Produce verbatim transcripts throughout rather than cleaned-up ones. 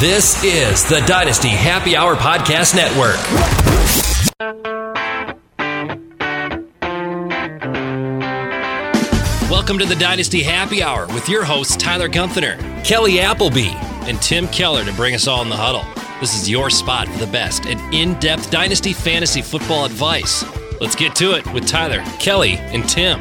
This is the Dynasty Happy Hour Podcast Network. Welcome to the Dynasty Happy Hour with your hosts Tyler Gunther, Kelly Appleby, and Tim Keller to bring us all in the huddle. This is your spot for the best and in-depth Dynasty fantasy football advice. Let's get to it with Tyler, Kelly, and Tim.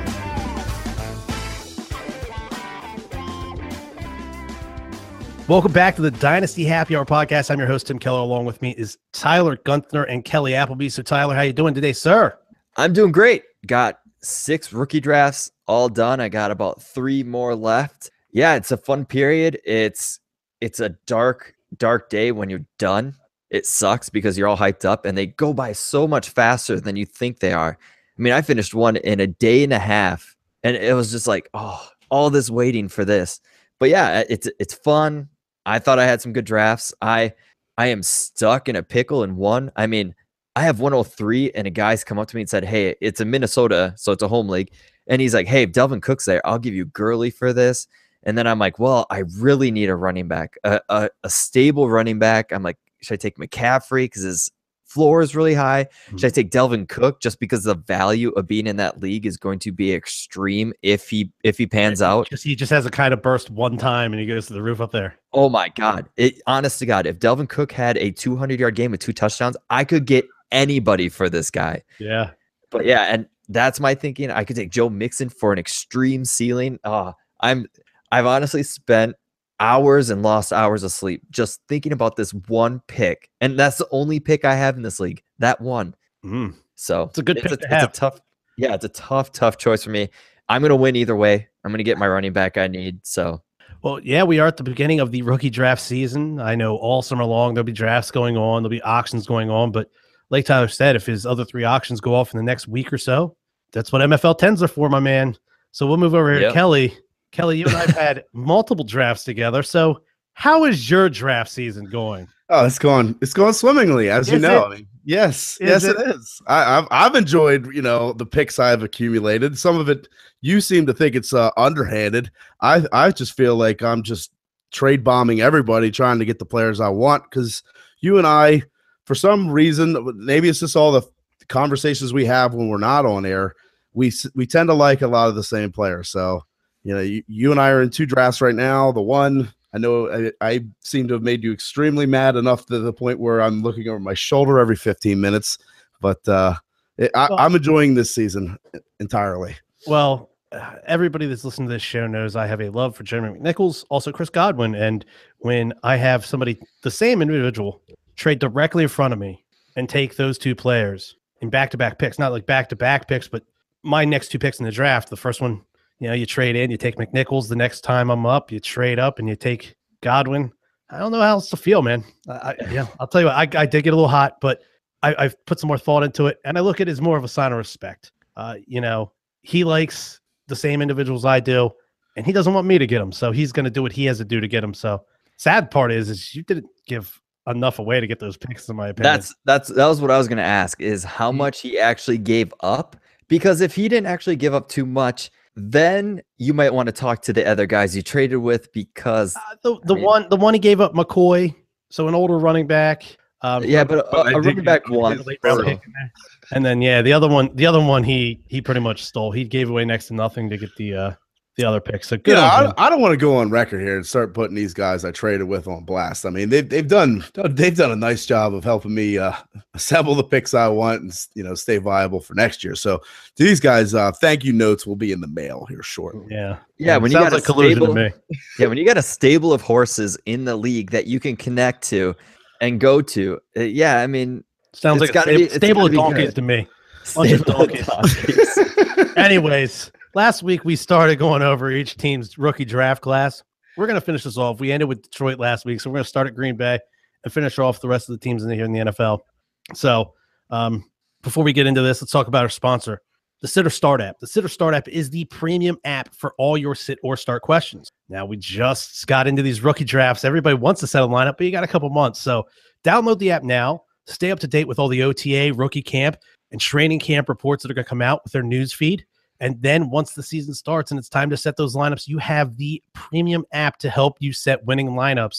Welcome back to the Dynasty Happy Hour Podcast. I'm your host, Tim Keller. Along with me is Tyler Gunther and Kelly Appleby. So, Tyler, how you doing today, sir? I'm doing great. Got six rookie drafts all done. I got about three more left. Yeah, it's a fun period. It's it's a dark, dark day when you're done. It sucks because you're all hyped up, and they go by so much faster than you think they are. I mean, I finished one in a day and a half, and it was just like, oh, all this waiting for this. But yeah, it's it's fun. I thought I had some good drafts. I I am stuck in a pickle in one. I mean, I have one oh three, and a guy's come up to me and said, hey, it's a Minnesota, so it's a home league. And he's like, hey, if Delvin Cook's there, I'll give you Gurley for this. And then I'm like, well, I really need a running back, a, a, a stable running back. I'm like, should I take McCaffrey because his floor is really high? Mm-hmm. Should I take Delvin Cook just because the value of being in that league is going to be extreme if he if he pans out? Because he just has a kind of burst one time and he goes to the roof up there. Oh my God. It honest to God, if Delvin Cook had a two hundred yard game with two touchdowns, I could get anybody for this guy. Yeah. But yeah, and that's my thinking. I could take Joe Mixon for an extreme ceiling. Uh, I'm I've honestly spent hours and lost hours of sleep just thinking about this one pick, and that's the only pick I have in this league. That one. Mm. So it's a good it's pick a, to have. It's a tough, yeah, it's a tough, tough choice for me. I'm gonna win either way. I'm gonna get my running back I need. So, well, yeah, we are at the beginning of the rookie draft season. I know all summer long there'll be drafts going on, there'll be auctions going on, but like Tyler said, if his other three auctions go off in the next week or so, that's what M F L tens are for, my man. So we'll move over here yep. to Kelly. Kelly, you and I have had multiple drafts together. So how is your draft season going? Oh, it's going it's going swimmingly, as is you know. I mean, yes, is yes, it, it is. I, I've I've enjoyed, you know, the picks I've accumulated. Some of it you seem to think it's uh, underhanded. I I just feel like I'm just trade bombing everybody, trying to get the players I want. Because you and I, for some reason, maybe it's just all the conversations we have when we're not on air. We we tend to like a lot of the same players. So, you know, you, you and I are in two drafts right now. The one I know I, I seem to have made you extremely mad enough to the point where I'm looking over my shoulder every fifteen minutes. But uh, it, I, well, I'm enjoying this season entirely. Well, uh, everybody that's listening to this show knows I have a love for Jeremy McNichols, also Chris Godwin. And when I have somebody, the same individual, trade directly in front of me and take those two players in back-to-back picks, not like back-to-back picks, but my next two picks in the draft, the first one, you know, you trade in, you take McNichols. The next time I'm up, you trade up and you take Godwin. I don't know how else to feel, man. I, I, yeah, I'll tell you what, I, I did get a little hot, but I, I've put some more thought into it, and I look at it as more of a sign of respect. Uh, you know, he likes the same individuals I do, and he doesn't want me to get them, so he's going to do what he has to do to get them. So, sad part is, is you didn't give enough away to get those picks, in my opinion. That's that's that was what I was going to ask: is how much he actually gave up? Because if he didn't actually give up too much, then you might want to talk to the other guys you traded with, because uh, the the I mean, one the one he gave up, McCoy, so an older running back. Um, yeah, but a, a running back one, so. And then yeah, the other one, the other one he he pretty much stole. He gave away next to nothing to get the uh, the other pick. So good. Yeah, I, I don't want to go on record here and start putting these guys I traded with on blast. I mean, they've they've done they've done a nice job of helping me uh, assemble the picks I want and, you know, stay viable for next year. So to these guys, uh, thank you notes will be in the mail here shortly. Yeah, yeah. When you got like a stable, to me. yeah, when you got a stable of horses in the league that you can connect to and go to, uh, yeah, I mean, sounds like a stable, be, stable of donkeys good. to me. Stable of donkeys. Anyways. Last week, we started going over each team's rookie draft class. We're going to finish this off. We ended with Detroit last week, so we're going to start at Green Bay and finish off the rest of the teams in the, here in the N F L. So um, before we get into this, let's talk about our sponsor, the Sit or Start app. The Sit or Start app is the premium app for all your sit or start questions. Now, we just got into these rookie drafts. Everybody wants to set a lineup, but you got a couple months. So download the app now. Stay up to date with all the O T A, rookie camp, and training camp reports that are going to come out with their news feed. And then once the season starts and it's time to set those lineups, you have the premium app to help you set winning lineups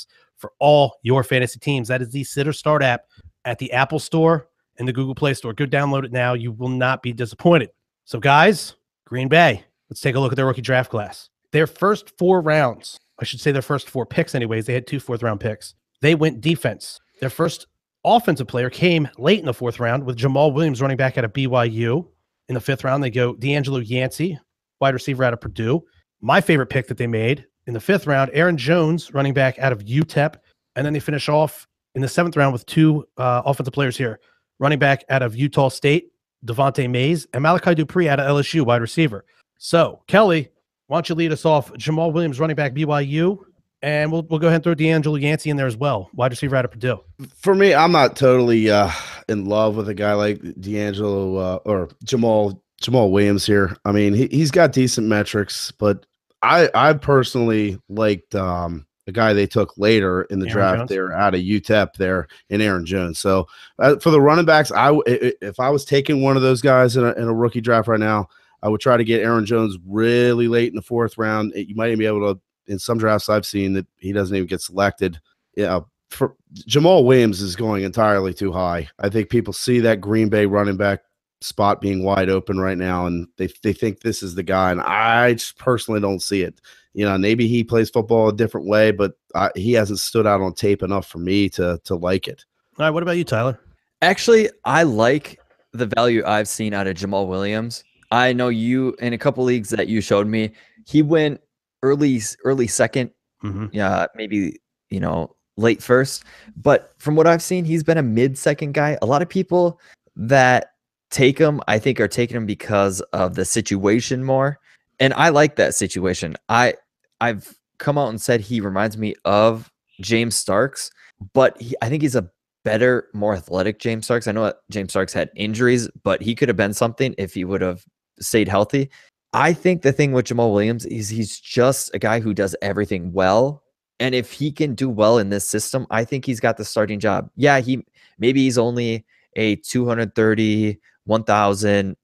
for all your fantasy teams. That is the Sit or Start app at the Apple Store and the Google Play Store. Go download it now. You will not be disappointed. So, guys, Green Bay, let's take a look at their rookie draft class. Their first four rounds, I should say their first four picks anyways. They had two fourth-round picks. They went defense. Their first offensive player came late in the fourth round with Jamal Williams, running back out of B Y U. In the fifth round, they go D'Angelo Yancey, wide receiver out of Purdue. My favorite pick that they made in the fifth round, Aaron Jones, running back out of U T E P. And then they finish off in the seventh round with two uh, offensive players here, running back out of Utah State, Devontae Mays, and Malachi Dupree out of L S U, wide receiver. So, Kelly, why don't you lead us off? Jamal Williams, running back B Y U, and we'll we'll go ahead and throw D'Angelo Yancey in there as well, wide receiver out of Purdue. For me, I'm not totally uh, in love with a guy like D'Angelo uh, or Jamal Jamal Williams here. I mean, he he's got decent metrics, but I I personally liked um, the guy they took later in the Aaron draft Jones. there out of U T E P there in Aaron Jones. So uh, for the running backs, I w- i- if I was taking one of those guys in a, in a rookie draft right now, I would try to get Aaron Jones really late in the fourth round. You might even be able to, in some drafts I've seen, that he doesn't even get selected. Yeah, for Jamal Williams is going entirely too high. I think people see that Green Bay running back spot being wide open right now, and they they think this is the guy. And I just personally don't see it. You know, maybe he plays football a different way, but I, he hasn't stood out on tape enough for me to to like it. All right, what about you, Tyler? Actually, I like the value I've seen out of Jamal Williams. I know you in a couple leagues that you showed me, he went early, early second, Mm-hmm. yeah, maybe, you know, late first. But from what I've seen, he's been a mid second guy. A lot of people that take him, I think, are taking him because of the situation more. And I like that situation. I I've come out and said he reminds me of James Starks, but he, I think he's a better, more athletic James Starks. I know that James Starks had injuries, but he could have been something if he would have stayed healthy. I think the thing with Jamal Williams is he's just a guy who does everything well. And if he can do well in this system, I think he's got the starting job. Yeah, he maybe he's only a two thirty, one thousand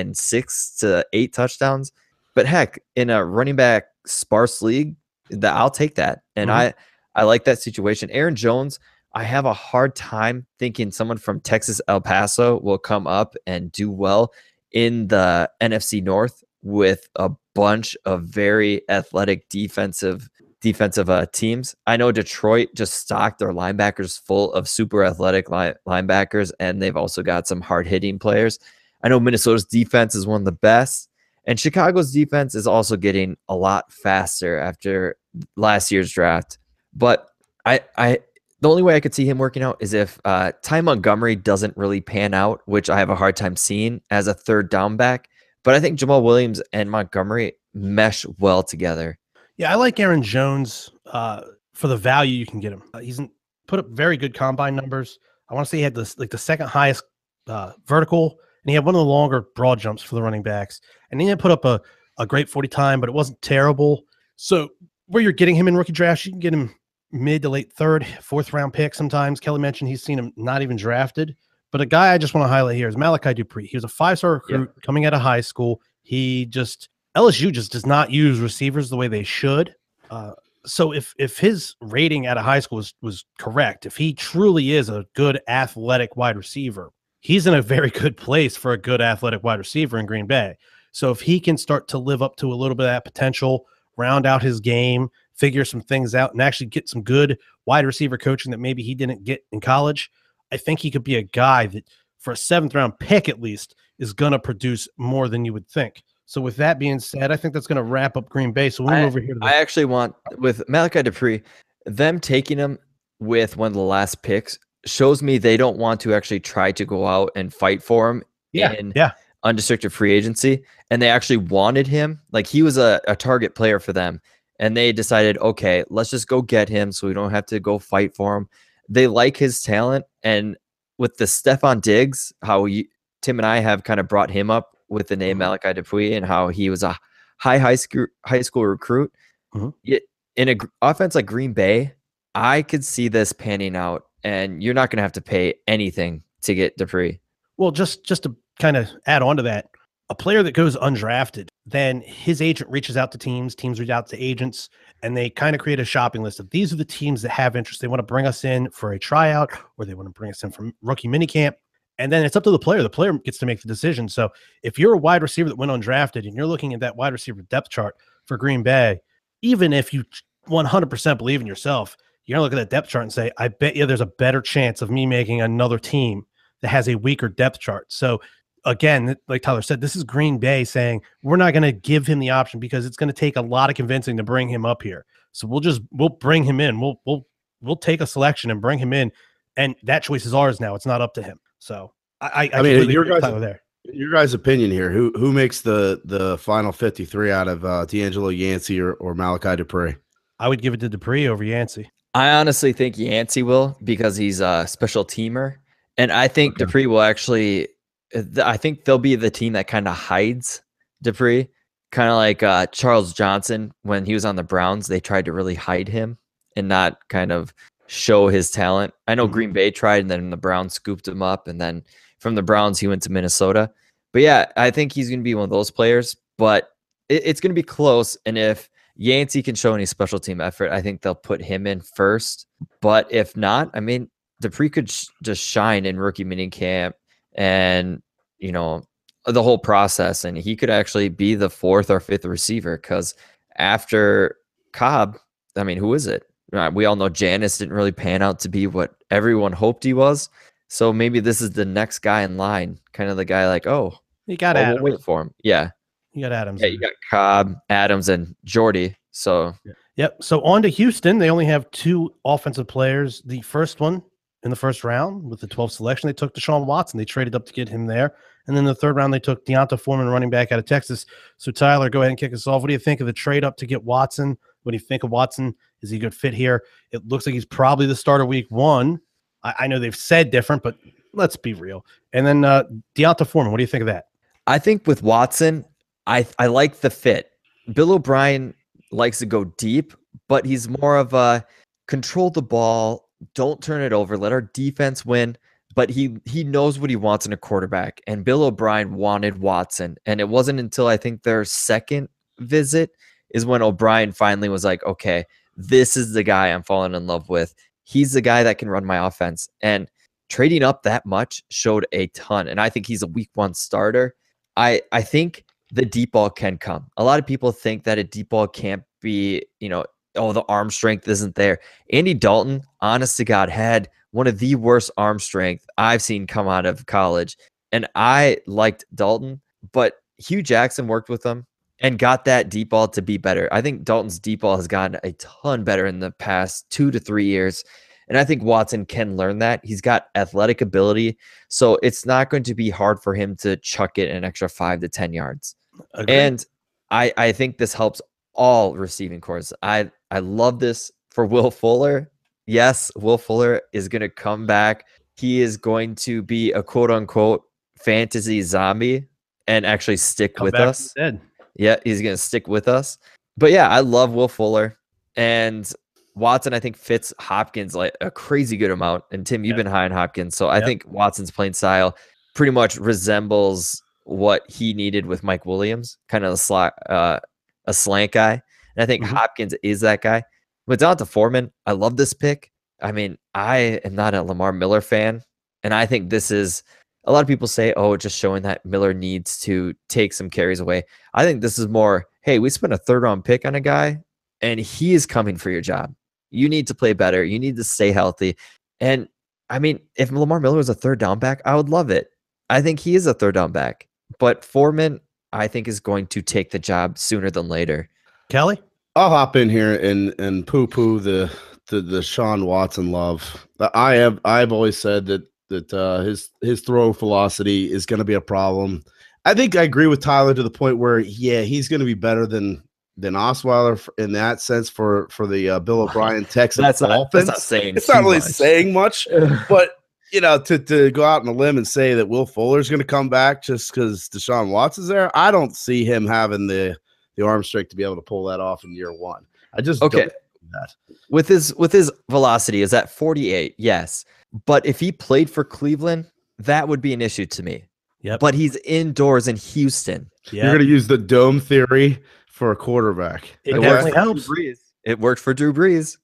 six to eight touchdowns. But heck, in a running back sparse league, that I'll take that. And Mhm. I, I like that situation. Aaron Jones, I have a hard time thinking someone from Texas, El Paso will come up and do well in the N F C North with a bunch of very athletic defensive defensive uh, teams. I know Detroit just stocked their linebackers full of super athletic li- linebackers, and they've also got some hard-hitting players. I know Minnesota's defense is one of the best, and Chicago's defense is also getting a lot faster after last year's draft. But I, I the only way I could see him working out is if uh, Ty Montgomery doesn't really pan out, which I have a hard time seeing as a third down back. But I think Jamal Williams and Montgomery mesh well together. Yeah, I like Aaron Jones uh, for the value you can get him. Uh, he's put up very good combine numbers. I want to say he had this like the second highest uh, vertical, and he had one of the longer broad jumps for the running backs. And he didn't put up a, a great forty time, but it wasn't terrible. So where you're getting him in rookie drafts, you can get him mid to late third, fourth round pick sometimes. Kelly mentioned he's seen him not even drafted. But a guy I just want to highlight here is Malachi Dupree. He was a five-star recruit yeah. coming out of high school. He just L S U just does not use receivers the way they should. Uh, so if if his rating out of high school was, was correct, if he truly is a good athletic wide receiver, he's in a very good place for a good athletic wide receiver in Green Bay. So if he can start to live up to a little bit of that potential, round out his game, figure some things out, and actually get some good wide receiver coaching that maybe he didn't get in college, I think he could be a guy that for a seventh round pick, at least, is going to produce more than you would think. So with that being said, I think that's going to wrap up Green Bay. So we'll move I, over here to the- I actually want, with Malachi Dupree, them taking him with one of the last picks shows me they don't want to actually try to go out and fight for him yeah, in yeah. unrestricted free agency. And they actually wanted him. Like he was a, a target player for them. And they decided, okay, let's just go get him so we don't have to go fight for him. They like his talent, and with the Stephon Diggs, how you, Tim and I have kind of brought him up with the name Malachi Dupree and how he was a high high school high school recruit. Mm-hmm. It, in an offense like Green Bay, I could see this panning out, and you're not going to have to pay anything to get Dupree. Well, just just to kind of add on to that, a player that goes undrafted, then his agent reaches out to teams, teams reach out to agents, and they kind of create a shopping list of these are the teams that have interest. They want to bring us in for a tryout, or they want to bring us in from rookie minicamp. And then it's up to the player. The player gets to make the decision. So if you're a wide receiver that went undrafted and you're looking at that wide receiver depth chart for Green Bay, even if you one hundred percent believe in yourself, you're going to look at that depth chart and say, I bet you there's a better chance of me making another team that has a weaker depth chart. So again, like Tyler said, this is Green Bay saying, we're not going to give him the option because it's going to take a lot of convincing to bring him up here. So we'll just, we'll bring him in. We'll, we'll, we'll take a selection and bring him in. And that choice is ours now. It's not up to him. So I, I, I mean, your guys, there. your guys' opinion here, who, who makes the, the final fifty-three out of uh, D'Angelo Yancey or, or Malachi Dupre? I would give it to Dupree over Yancey. I honestly think Yancey will because he's a special teamer. And I think okay. Dupree will actually, I think they'll be the team that kind of hides Dupree. Kind of like uh, Charles Johnson when he was on the Browns. They tried to really hide him and not kind of show his talent. I know mm-hmm. Green Bay tried, and then the Browns scooped him up. And then from the Browns, he went to Minnesota. But yeah, I think he's going to be one of those players. But it, it's going to be close. And if Yancey can show any special team effort, I think they'll put him in first. But if not, I mean, Dupree could sh- just shine in rookie minicamp and, you know, the whole process. And he could actually be the fourth or fifth receiver because after Cobb, I mean, who is it? We all know Janis didn't really pan out to be what everyone hoped he was. So maybe this is the next guy in line, kind of the guy like, oh, you got oh, Adams. We'll wait for him. Yeah. You got Adams. Yeah, you got Cobb, Adams, and Jordy. So, yep. So on to Houston. They only have two offensive players. The first one in the first round with the twelfth selection, they took Deshaun Watson. They traded up to get him there. And then the third round, they took Deonta Foreman, running back out of Texas. So Tyler, go ahead and kick us off. What do you think of the trade up to get Watson? What do you think of Watson? Is he a good fit here? It looks like he's probably the starter week one. I, I know they've said different, but let's be real. And then uh, Deonta Foreman, what do you think of that? I think with Watson, I I like the fit. Bill O'Brien likes to go deep, but he's more of a control the ball, don't turn it over, let our defense win. But he he knows what he wants in a quarterback. And Bill O'Brien wanted Watson. And it wasn't until I think their second visit is when O'Brien finally was like, okay, this is the guy I'm falling in love with. He's the guy that can run my offense. And trading up that much showed a ton. And I think he's a week one starter. I, I think the deep ball can come. A lot of people think that a deep ball can't be, you know, oh, the arm strength isn't there. Andy Dalton, honest to God, had one of the worst arm strength I've seen come out of college. And I liked Dalton, but Hugh Jackson worked with him and got that deep ball to be better. I think Dalton's deep ball has gotten a ton better in the past two to three years. And I think Watson can learn that. He's got athletic ability. So it's not going to be hard for him to chuck it an extra five to ten yards. Agreed. And I, I think this helps all receiving corps. I, I love this for Will Fuller. Yes, Will Fuller is going to come back. He is going to be a quote unquote fantasy zombie and actually stick come with us. Yeah, he's going to stick with us. But yeah, I love Will Fuller. And Watson, I think, fits Hopkins like a crazy good amount. And Tim, you've yep. been high on Hopkins. So I yep. think Watson's playing style pretty much resembles what he needed with Mike Williams, kind of a, sl- uh, a slant guy. And I think mm-hmm. Hopkins is that guy. With Deonta Foreman, I love this pick. I mean, I am not a Lamar Miller fan. And I think this is, a lot of people say, oh, just showing that Miller needs to take some carries away. I think this is more, hey, we spent a third round pick on a guy and he is coming for your job. You need to play better. You need to stay healthy. And I mean, if Lamar Miller was a third down back, I would love it. I think he is a third down back. But Foreman, I think, is going to take the job sooner than later. Kelly? I'll hop in here and and poo-poo the the the Sean Watson love. I have I've always said that that uh, his his throw velocity is going to be a problem. I think I agree with Tyler to the point where yeah, he's going to be better than than Osweiler in that sense for for the uh, Bill O'Brien Texas that's not, offense. That's not saying it's not really much. saying much, but you know, to to go out on a limb and say that Will Fuller's going to come back just because Deshaun Watson's there, I don't see him having the the arm strength to be able to pull that off in year one. I just okay. don't see that. With his with his velocity is at forty-eight, yes. But if he played for Cleveland, that would be an issue to me. Yep. But he's indoors in Houston. Yep. You're going to use the dome theory for a quarterback. It It definitely worked for helps. Drew Brees. It worked for Drew Brees.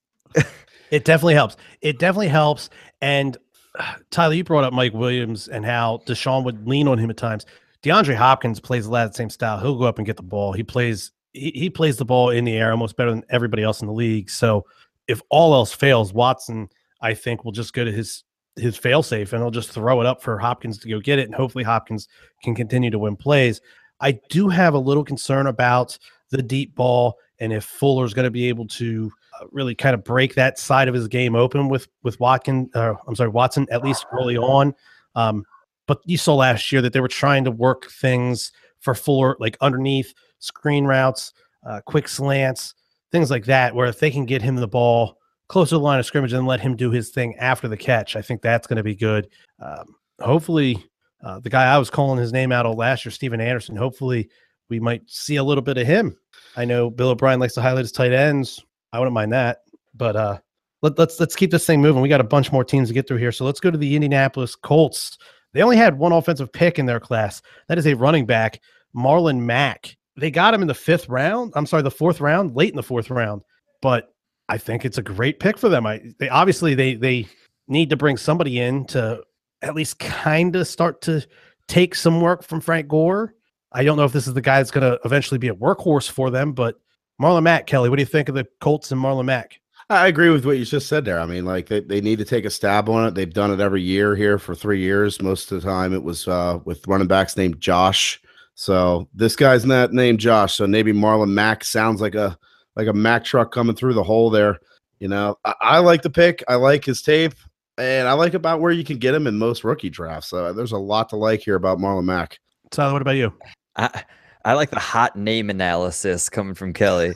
It definitely helps. It definitely helps. And uh, Tyler, you brought up Mike Williams and how Deshaun would lean on him at times. DeAndre Hopkins plays a lot of the same style. He'll go up and get the ball. He plays he, he plays the ball in the air almost better than everybody else in the league. So if all else fails, Watson, I think, will just go to his his failsafe and he'll just throw it up for Hopkins to go get it. And hopefully Hopkins can continue to win plays. I do have a little concern about the deep ball and if Fuller's going to be able to uh, really kind of break that side of his game open with with Watkins. Uh, I'm sorry, Watson, at least early on. Um, but you saw last year that they were trying to work things for Fuller, like underneath screen routes, uh, quick slants, things like that, where if they can get him the ball close to the line of scrimmage and let him do his thing after the catch, I think that's going to be good. Um, hopefully, uh, the guy I was calling his name out of last year, Steven Anderson, hopefully we might see a little bit of him. I know Bill O'Brien likes to highlight his tight ends. I wouldn't mind that, but uh, let, let's let's keep this thing moving. We got a bunch more teams to get through here, so let's go to the Indianapolis Colts. They only had one offensive pick in their class. That is a running back, Marlon Mack. They got him in the fifth round. I'm sorry, the fourth round, late in the fourth round. But I think it's a great pick for them. I they obviously they they need to bring somebody in to at least kind of start to take some work from Frank Gore. I don't know if this is the guy that's going to eventually be a workhorse for them, but Marlon Mack, Kelly, what do you think of the Colts and Marlon Mack? I agree with what you just said there. I mean, like they, they need to take a stab on it. They've done it every year here for three years. Most of the time it was uh, with running backs named Josh. So this guy's not named Josh. So maybe Marlon Mack sounds like a like a Mack truck coming through the hole there. You know, I, I like the pick. I like his tape. And I like about where you can get him in most rookie drafts. So there's a lot to like here about Marlon Mack. Tyler, what about you? I, I like the hot name analysis coming from Kelly.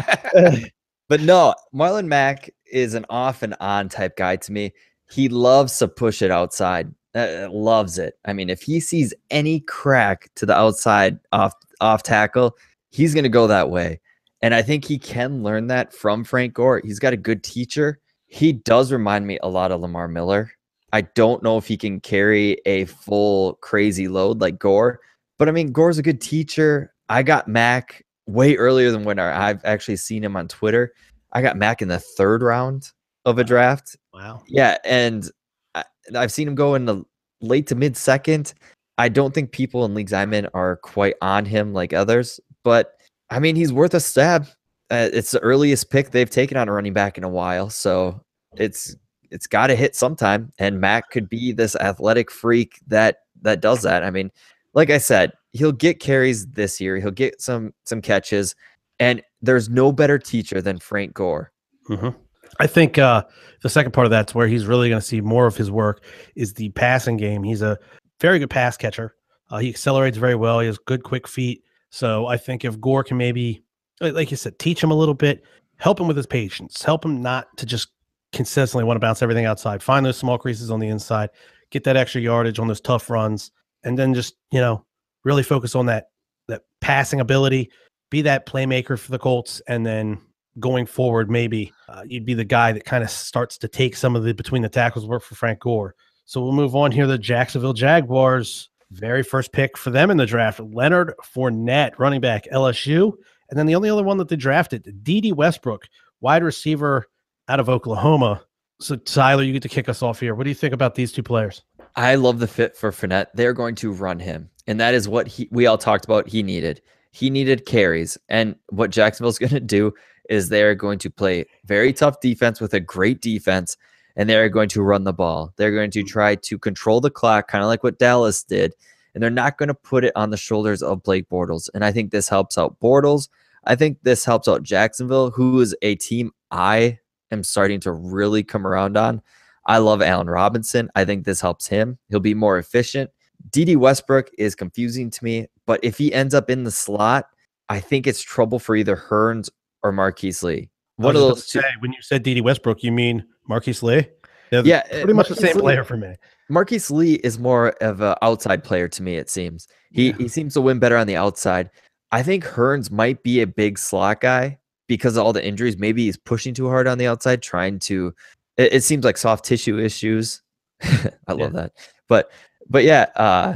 But no, Marlon Mack is an off and on type guy to me. He loves to push it outside. Uh, loves it. I mean, if he sees any crack to the outside off off tackle, he's going to go that way. And I think he can learn that from Frank Gore. He's got a good teacher. He does remind me a lot of Lamar Miller. I don't know if he can carry a full crazy load like Gore, but I mean, Gore's a good teacher. I got Mack way earlier than when I've actually seen him on Twitter. I got Mack in the third round of a draft. Wow. Yeah, and I, I've seen him go in the late to mid second. I don't think people in leagues I'm in are quite on him like others, but I mean, he's worth a stab. Uh, it's the earliest pick they've taken on a running back in a while, so it's it's got to hit sometime. And Mack could be this athletic freak that that does that. I mean, like I said, he'll get carries this year. He'll get some some catches, and there's no better teacher than Frank Gore. Mm-hmm. I think uh, the second part of that's where he's really going to see more of his work is the passing game. He's a very good pass catcher. Uh, he accelerates very well. He has good, quick feet. So I think if Gore can maybe, like you said, teach him a little bit, help him with his patience, help him not to just consistently want to bounce everything outside, find those small creases on the inside, get that extra yardage on those tough runs, and then just, you know, really focus on that that passing ability, be that playmaker for the Colts, and then going forward, maybe uh, you'd be the guy that kind of starts to take some of the between the tackles work for Frank Gore. So we'll move on here. The Jacksonville Jaguars, very first pick for them in the draft, Leonard Fournette, running back, L S U. And then the only other one that they drafted, Dede Westbrook, wide receiver out of Oklahoma. So Tyler, you get to kick us off here. What do you think about these two players? I love the fit for Fournette. They're going to run him. And that is what he, we all talked about he needed. He needed carries. And what Jacksonville's going to do is they're going to play very tough defense with a great defense, and they're going to run the ball. They're going to try to control the clock, kind of like what Dallas did, and they're not going to put it on the shoulders of Blake Bortles. And I think this helps out Bortles. I think this helps out Jacksonville, who is a team I am starting to really come around on. I love Allen Robinson. I think this helps him. He'll be more efficient. Dede Westbrook is confusing to me, but if he ends up in the slot, I think it's trouble for either Hearns or Marquise Lee. One of those two. Say, when you said Dede Westbrook, you mean Marquise Lee? They're yeah, pretty much the same Lee, player for me. Marquise Lee is more of an outside player to me, it seems. He yeah. he seems to win better on the outside. I think Hearns might be a big slot guy because of all the injuries. Maybe he's pushing too hard on the outside, trying to it, it seems like soft tissue issues. I love yeah. that. But but yeah, uh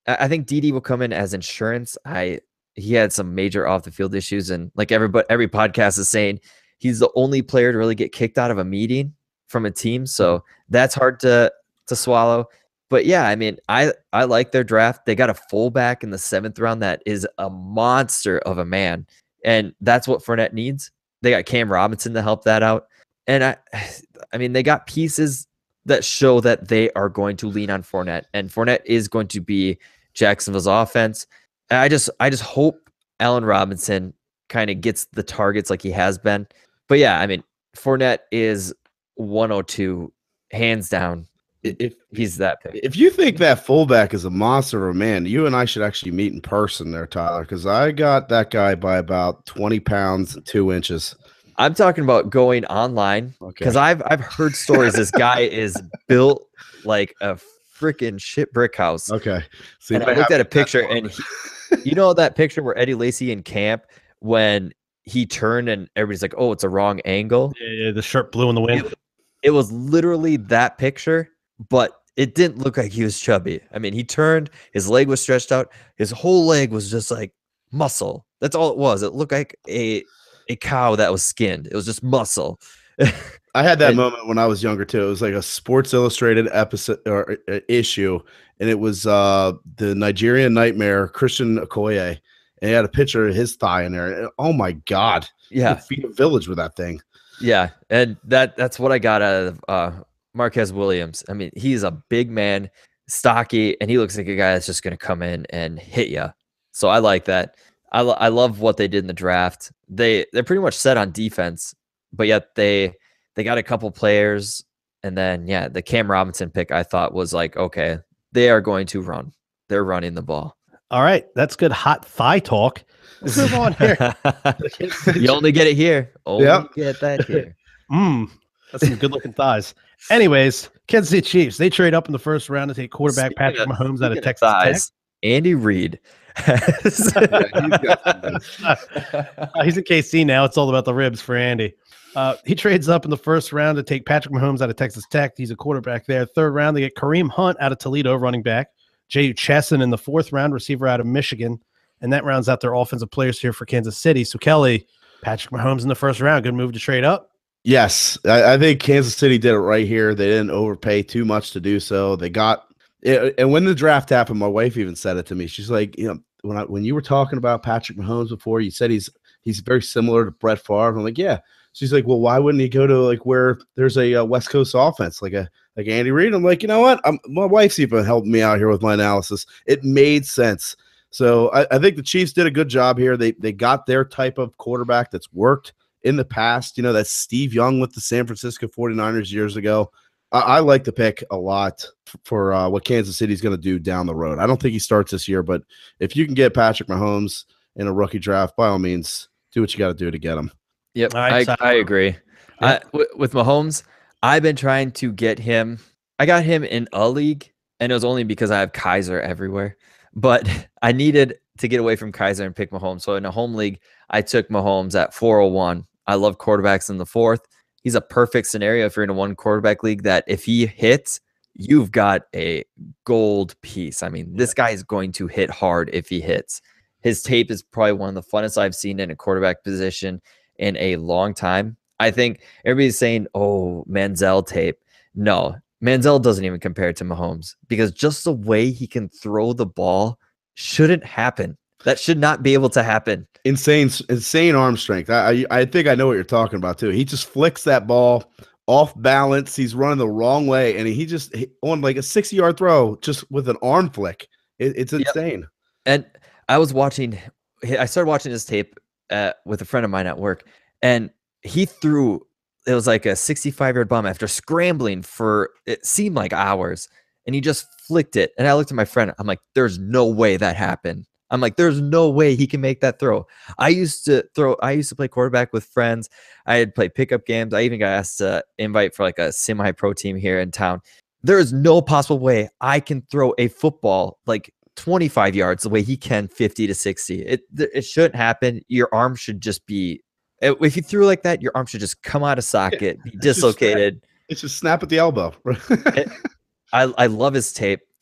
I I think Dede will come in as insurance. I he had some major off the field issues, and like everybody, every podcast is saying, he's the only player to really get kicked out of a meeting from a team. So that's hard to to swallow. But yeah, I mean, I I like their draft. They got a fullback in the seventh round that is a monster of a man, and that's what Fournette needs. They got Cam Robinson to help that out, and I, I mean, they got pieces that show that they are going to lean on Fournette, and Fournette is going to be Jacksonville's offense. And I just I just hope Allen Robinson kind of gets the targets like he has been. But yeah, I mean, Fournette is one oh two hands down. If he's that pick. If you think that fullback is a monster of a man, you and I should actually meet in person there, Tyler, because I got that guy by about twenty pounds and two inches. I'm talking about going online because Okay. I've I've heard stories. This guy is built like a freaking shit brick house. Okay. See, And if I looked have at a that picture, far- and he, you know that picture where Eddie Lacy in camp when he turned and everybody's like, "Oh, it's a wrong angle." Yeah, yeah, the shirt blew in the wind. It was literally that picture, but it didn't look like he was chubby. I mean, he turned, his leg was stretched out, his whole leg was just like muscle. That's all it was. It looked like a a cow that was skinned. It was just muscle. I had that and- moment when I was younger too. It was like a Sports Illustrated episode or uh, issue, and it was uh, the Nigerian Nightmare, Christian Okoye, and he had a picture of his thigh in there. And, oh my God! You Yeah, could feed a village with that thing. yeah, and that that's what I got out of uh, Marquez Williams. I mean, he's a big man, stocky, and he looks like a guy that's just going to come in and hit you. So I like that. I, lo- I love what they did in the draft. They they're pretty much set on defense, but yet they they got a couple players, and then yeah, the Cam Robinson pick I thought was like, okay, they are going to run. They're running the ball. All right, that's good hot thigh talk. Let's move on here. You only get it here. Only Yep. get that here. Mmm, that's some good looking thighs. Anyways, Kansas City Chiefs, they trade up in the first round to take quarterback Speaking Patrick of- Mahomes out of speaking Texas Tech. thighs, Andy Reid. has- Uh, he's in K C now. It's all about the ribs for Andy. Uh, he trades up in the first round to take Patrick Mahomes out of Texas Tech. He's a quarterback there. Third round, they get Kareem Hunt out of Toledo, running back. J U Chesson in the fourth round, receiver out of Michigan. And that rounds out their offensive players here for Kansas City. So, Kelly, Patrick Mahomes in the first round. Good move to trade up. Yes, I, I think Kansas City did it right here. They didn't overpay too much to do so. They got it, and when the draft happened, my wife even said it to me. She's like, you know, when I when you were talking about Patrick Mahomes before, you said he's he's very similar to Brett Favre. I'm like, yeah. She's like, well, why wouldn't he go to like where there's a, uh West Coast offense like a like Andy Reid? I'm like, you know what? I'm, my wife's even helping me out here with my analysis. It made sense. So I, I think the Chiefs did a good job here. They they got their type of quarterback that's worked in the past. You know, that's Steve Young with the San Francisco forty-niners years ago. I, I like the pick a lot f- for uh, what Kansas City's going to do down the road. I don't think he starts this year, but if you can get Patrick Mahomes in a rookie draft, by all means, do what you got to do to get him. Yep, All right, I, so- I agree. I, with, with Mahomes, I've been trying to get him. I got him in a league, and it was only because I have Kaiser everywhere. But I needed to get away from Kaiser and pick Mahomes. So in a home league, I took Mahomes at four oh one. I love quarterbacks in the fourth. He's a perfect scenario if you're in a one quarterback league that if he hits, you've got a gold piece. I mean, this guy is going to hit hard if he hits. His tape is probably one of the funnest I've seen in a quarterback position in a long time. I think everybody's saying, oh, Manziel tape. No, Manziel doesn't even compare to Mahomes because just the way he can throw the ball shouldn't happen. That should not be able to happen. Insane, insane arm strength. I, I I think I know what you're talking about too. He just flicks that ball off balance. He's running the wrong way, and he just he, on like a sixty yard throw just with an arm flick. It, it's Yep. insane. And I was watching, I started watching his tape uh, with a friend of mine at work, and he threw, it was like a sixty-five yard bomb after scrambling for, it seemed like hours, and he just flicked it. And I looked at my friend, I'm like, there's no way that happened. I'm like, there's no way he can make that throw. I used to throw, I used to play quarterback with friends. I had played pickup games. I even got asked to invite for like a semi-pro team here in town. There is no possible way I can throw a football like twenty-five yards the way he can fifty to sixty. It it shouldn't happen. Your arm should just be, if you threw like that, your arm should just come out of socket, be just dislocated. It's just snap at the elbow. I, I love his tape.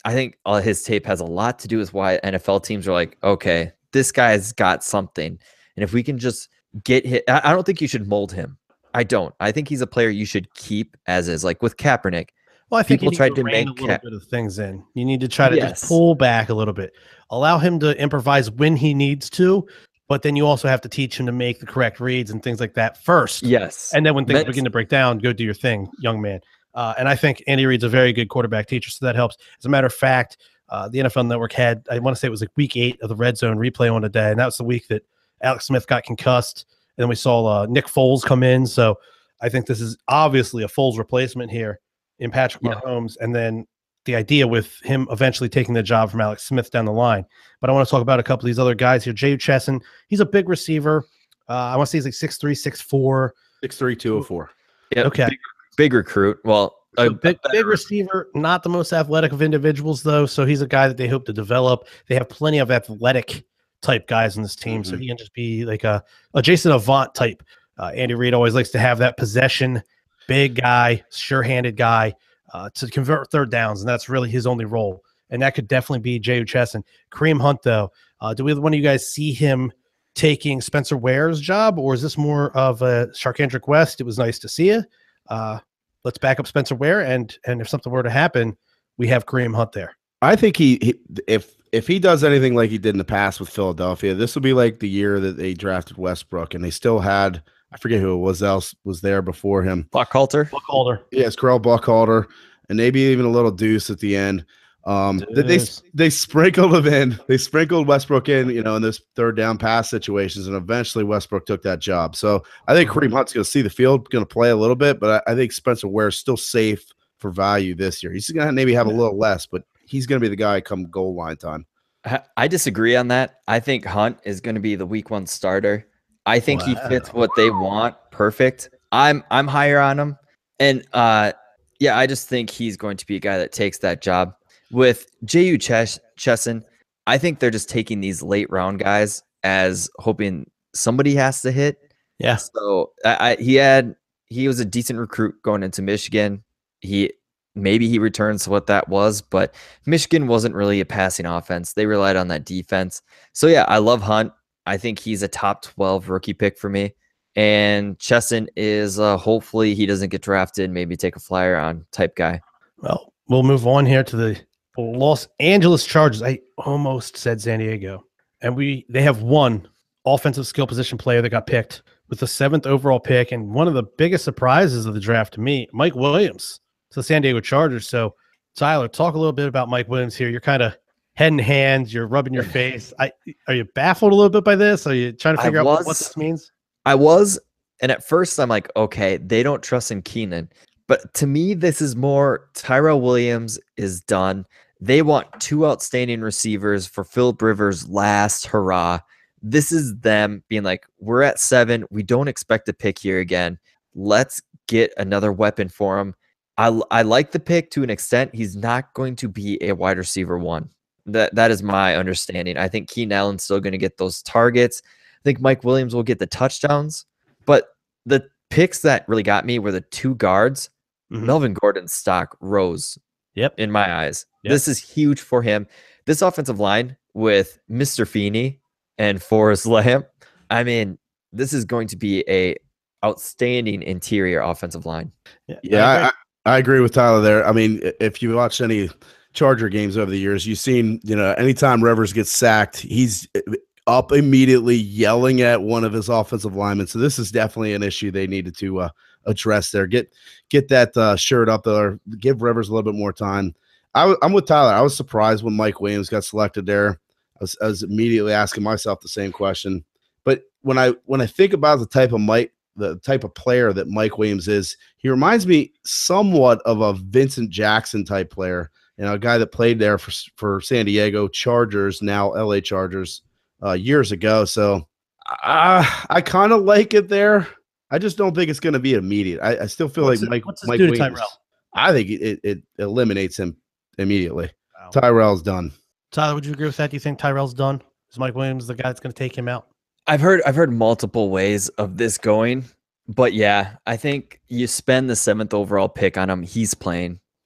I think all his tape has a lot to do with why N F L teams are like, okay, this guy's got something. And if we can just get hit, I don't think you should mold him. I don't. I think he's a player you should keep as is, like with Kaepernick. Well, I think people you need tried to, to rein make a little Ka- bit of things in. You need to try to Yes. just pull back a little bit. Allow him to improvise when he needs to, but then you also have to teach him to make the correct reads and things like that first. Yes. And then when things Ment- begin to break down, go do your thing, young man. Uh, and I think Andy Reid's a very good quarterback teacher, so that helps. As a matter of fact, uh, the N F L Network had, I want to say it was like week eight of the Red Zone replay on a day, and that was the week that Alex Smith got concussed. And then we saw uh, Nick Foles come in. So I think this is obviously a Foles replacement here in Patrick Yeah. Mahomes. And then the idea with him eventually taking the job from Alex Smith down the line. But I want to talk about a couple of these other guys here. J U. Chesson, he's a big receiver. Uh, I want to say he's like six three, six four. six three, two oh four. Yep. Okay. Big, big recruit. Well, So a- big, a big better- receiver, not the most athletic of individuals, though. So he's a guy that they hope to develop. They have plenty of athletic type guys in this team. So Mhm. he can just be like a, a Jason Avant type. Uh, Andy Reid always likes to have that possession, big guy, sure-handed guy uh, to convert third downs, and that's really his only role. And that could definitely be J U. Chesson. Kareem Hunt, though, uh, do either one of you guys see him taking Spencer Ware's job, or is this more of a Sharkandrick West? It was nice to see you. Uh, let's back up Spencer Ware, and and if something were to happen, we have Kareem Hunt there. I think he, he if if he does anything like he did in the past with Philadelphia, this will be like the year that they drafted Westbrook, and they still had, I forget who it was else was there before him. Buckhalter. Buckhalter. Yes, Carl Buckhalter, and maybe even a little Deuce at the end. Um, they, they Deuce. they sprinkled him in. They sprinkled Westbrook in, you know, in this third down pass situations, and eventually Westbrook took that job. So I think Kareem Hunt's going to see the field, going to play a little bit, but I, I think Spencer Ware is still safe for value this year. He's going to maybe have a little less, but he's going to be the guy come goal line time. I I disagree on that. I think Hunt is going to be the week one starter. I think he fits Wow. what they want perfect. I'm I'm higher on him. And uh yeah, I just think he's going to be a guy that takes that job. With J U. Ches- Chesson, I think they're just taking these late round guys as hoping somebody has to hit. Yeah. So I, I he had he was a decent recruit going into Michigan. He maybe he returns to what that was, but Michigan wasn't really a passing offense. They relied on that defense. So yeah, I love Hunt. I think he's a top twelve rookie pick for me. And Chesson is uh, hopefully he doesn't get drafted, maybe take a flyer on type guy. Well, we'll move on here to the Los Angeles Chargers. I almost said San Diego, and we they have one offensive skill position player that got picked with the seventh overall pick, and one of the biggest surprises of the draft to me, Mike Williams to the San Diego Chargers. So, Tyler, talk a little bit about Mike Williams here. You're kind of head in hands. You're rubbing your face. I are you baffled a little bit by this? Are you trying to I figure out what was- this means? I was, and at first I'm like, okay, they don't trust in Keenan. But to me, this is more Tyrell Williams is done. They want two outstanding receivers for Philip Rivers' last hurrah. This is them being like, we're at seven. We don't expect to pick here again. Let's get another weapon for him. I, I like the pick to an extent. He's not going to be a wide receiver one. That That is my understanding. I think Keenan Allen's still going to get those targets. I think Mike Williams will get the touchdowns. But the picks that really got me were the two guards. Mhm. Melvin Gordon's stock rose Yep. in my eyes. Yep. This is huge for him. This offensive line with Mister Feeney and Forrest Lamp. I mean, this is going to be a outstanding interior offensive line. Yeah, Yeah, I agree. I, I, I agree with Tyler there. I mean, i- if you watched any Charger games over the years, you've seen, you know, anytime Rivers gets sacked, he's up immediately yelling at one of his offensive linemen. So this is definitely an issue they needed to uh, address there. Get get that uh, shirt up there. Give Rivers a little bit more time. I w- I'm with Tyler. I was surprised when Mike Williams got selected there. I was, I was immediately asking myself the same question. But when I when I think about the type of Mike, the type of player that Mike Williams is, he reminds me somewhat of a Vincent Jackson type player. You know, a guy that played there for for San Diego Chargers, now L A Chargers, uh, years ago. So uh, I kind of like it there. I just don't think it's going to be immediate. I, I still feel What's like it- Mike what's this Mike do to Williams. Tyrell? I think it, it eliminates him immediately. Wow. Tyrell's done. Tyler, would you agree with that? Do you think Tyrell's done? Is Mike Williams the guy that's going to take him out? I've heard I've heard multiple ways of this going, but yeah, I think you spend the seventh overall pick on him. He's playing.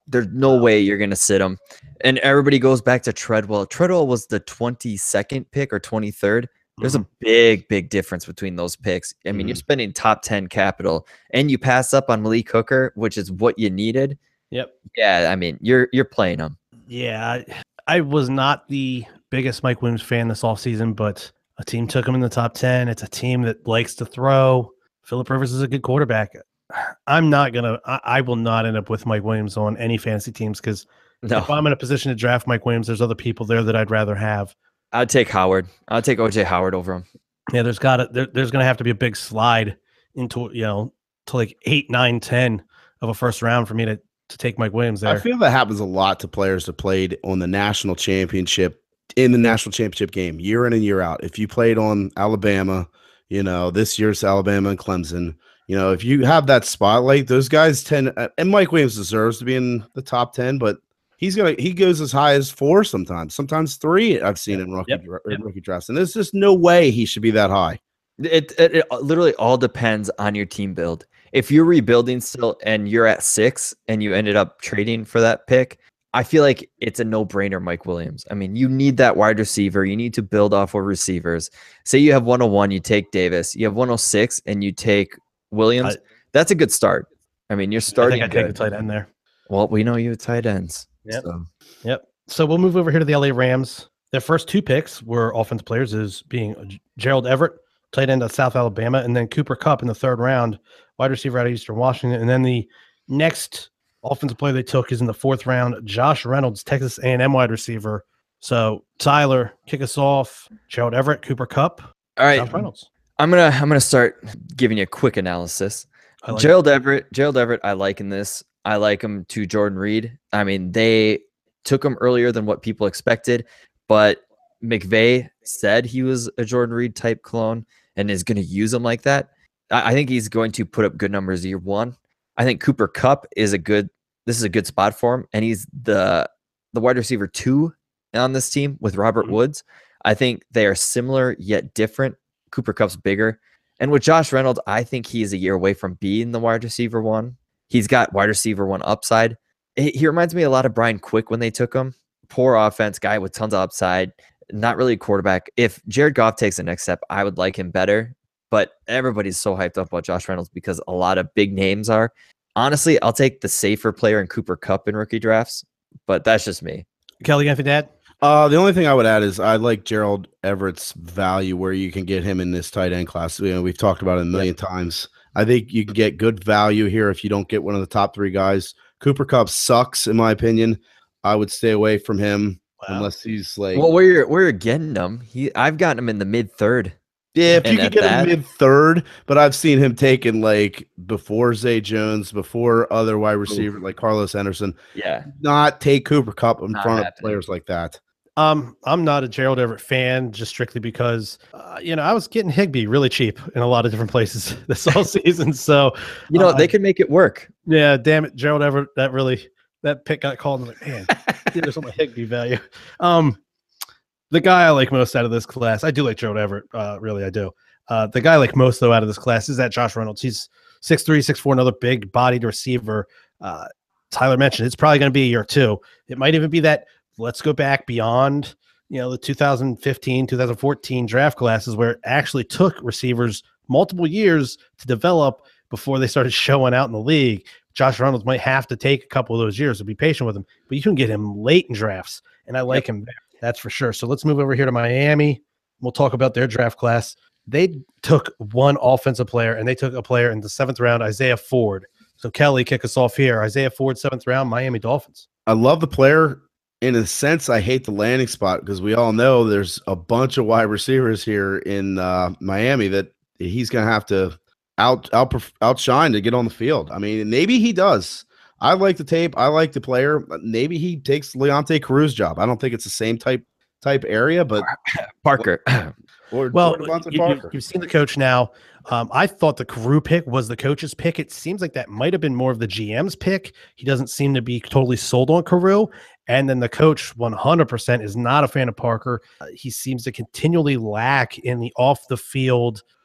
There's no way you're going to sit him. And everybody goes back to Treadwell. Treadwell was the twenty-second pick or twenty-third. There's mm-hmm. a big, big difference between those picks. I mean, mm-hmm. you're spending top ten capital and you pass up on Malik Hooker, which is what you needed. Yep. Yeah, I mean, you're you're playing him. Yeah, I, I was not the biggest Mike Williams fan this offseason, but a team took him in the top ten. It's a team that likes to throw. Phillip Rivers is a good quarterback. I'm not going to – I will not end up with Mike Williams on any fantasy teams because no. if I'm in a position to draft Mike Williams, there's other people there that I'd rather have. I'd take Howard. I'd take O J Howard over him. Yeah, there's got to there, there's going to have to be a big slide into, you know, to like eight, nine, ten of a first round for me to, to take Mike Williams there. I feel that happens a lot to players that played on the national championship, in the national championship game, year in and year out. If you played on Alabama, you know, this year's Alabama and Clemson, you know, if you have that spotlight, those guys tend, and Mike Williams deserves to be in the top ten, but he's going to, he goes as high as four sometimes, sometimes three I've seen in rookie, yep. in rookie drafts. And there's just no way he should be that high. It, it, it literally all depends on your team build. If you're rebuilding still and you're at six and you ended up trading for that pick, I feel like it's a no-brainer, Mike Williams. I mean, you need that wide receiver. You need to build off of receivers. Say you have one oh one, you take Davis. You have one oh six, and you take Williams. I, That's a good start. I mean, you're starting. I think I take a tight end there. Well, we know you have tight ends. Yep. So. Yep. So we'll move over here to the L A Rams. Their first two picks were offensive players, as being Gerald Everett, tight end of South Alabama, and then Cooper Kupp in the third round, wide receiver out of Eastern Washington. And then the next offensive player they took is in the fourth round, Josh Reynolds, Texas A and M wide receiver. So Tyler, kick us off. Gerald Everett, Cooper Kupp, all right. Josh Reynolds. I'm gonna I'm gonna start giving you a quick analysis. Like Gerald it. Everett, Gerald Everett, I like in this. I like him to Jordan Reed. I mean, they took him earlier than what people expected, but McVay said he was a Jordan Reed type clone and is going to use him like that. I, I think he's going to put up good numbers year one. I think Cooper Kupp is a good. This is a good spot for him, and he's the the wide receiver two on this team with Robert mm-hmm. Woods. I think they are similar yet different. Cooper Kupp's bigger, and with Josh Reynolds, I think he's a year away from being the wide receiver one. He's got wide receiver one upside. He, he reminds me a lot of Brian Quick when they took him. Poor offense guy with tons of upside. Not really a quarterback. If Jared Goff takes the next step, I would like him better. But everybody's so hyped up about Josh Reynolds because a lot of big names are. Honestly, I'll take the safer player in Cooper Kupp in rookie drafts, but that's just me. Kelly, anything to add? Uh, the only thing I would add is I like Gerald Everett's value where you can get him in this tight end class. You know, we've talked about it a million yeah. times. I think you can get good value here if you don't get one of the top three guys. Cooper Kupp sucks, in my opinion. I would stay away from him wow. unless he's like. Well, where you're where you're getting him, he I've gotten him in the mid third. Yeah, if and you could get that, him mid third, but I've seen him taken like before Zay Jones, before other wide receiver like Carlos Henderson. Yeah, not take Cooper Kupp in not front happening. of players like that. Um, I'm not a Gerald Everett fan, just strictly because uh, you know I was getting Higbee really cheap in a lot of different places this whole season. So you know uh, they could make it work. Yeah, damn it, Gerald Everett. That really that pick got called. And I'm like, man, there's some Higbee value. Um, the guy I like most out of this class, I do like Gerald Everett. Uh, really, I do. Uh, the guy I like most though out of this class is that Josh Reynolds. He's six three, six four, another big bodied receiver. Uh, Tyler mentioned it's probably going to be a year two. It might even be that. Let's go back beyond, you know, the two thousand fifteen, two thousand fourteen draft classes where it actually took receivers multiple years to develop before they started showing out in the league. Josh Reynolds might have to take a couple of those years to be patient with him, but you can get him late in drafts, and I like yep. him there. That's for sure. So let's move over here to Miami. We'll talk about their draft class. They took one offensive player, and they took a player in the seventh round, Isaiah Ford. So Kelly, kick us off here. Isaiah Ford, seventh round, Miami Dolphins. I love the player. In a sense, I hate the landing spot because we all know there's a bunch of wide receivers here in uh, Miami that he's going to have to out, out outshine to get on the field. I mean, maybe he does. I like the tape. I like the player. Maybe he takes Leonte Carrer's job. I don't think it's the same type type area, but Parker. Or, well, or you, Parker. You've seen the coach now. Um, I thought the Carew pick was the coach's pick. It seems like that might have been more of the G M's pick. He doesn't seem to be totally sold on Carew. And then the coach one hundred percent is not a fan of Parker. Uh, he seems to continually lack in the off the field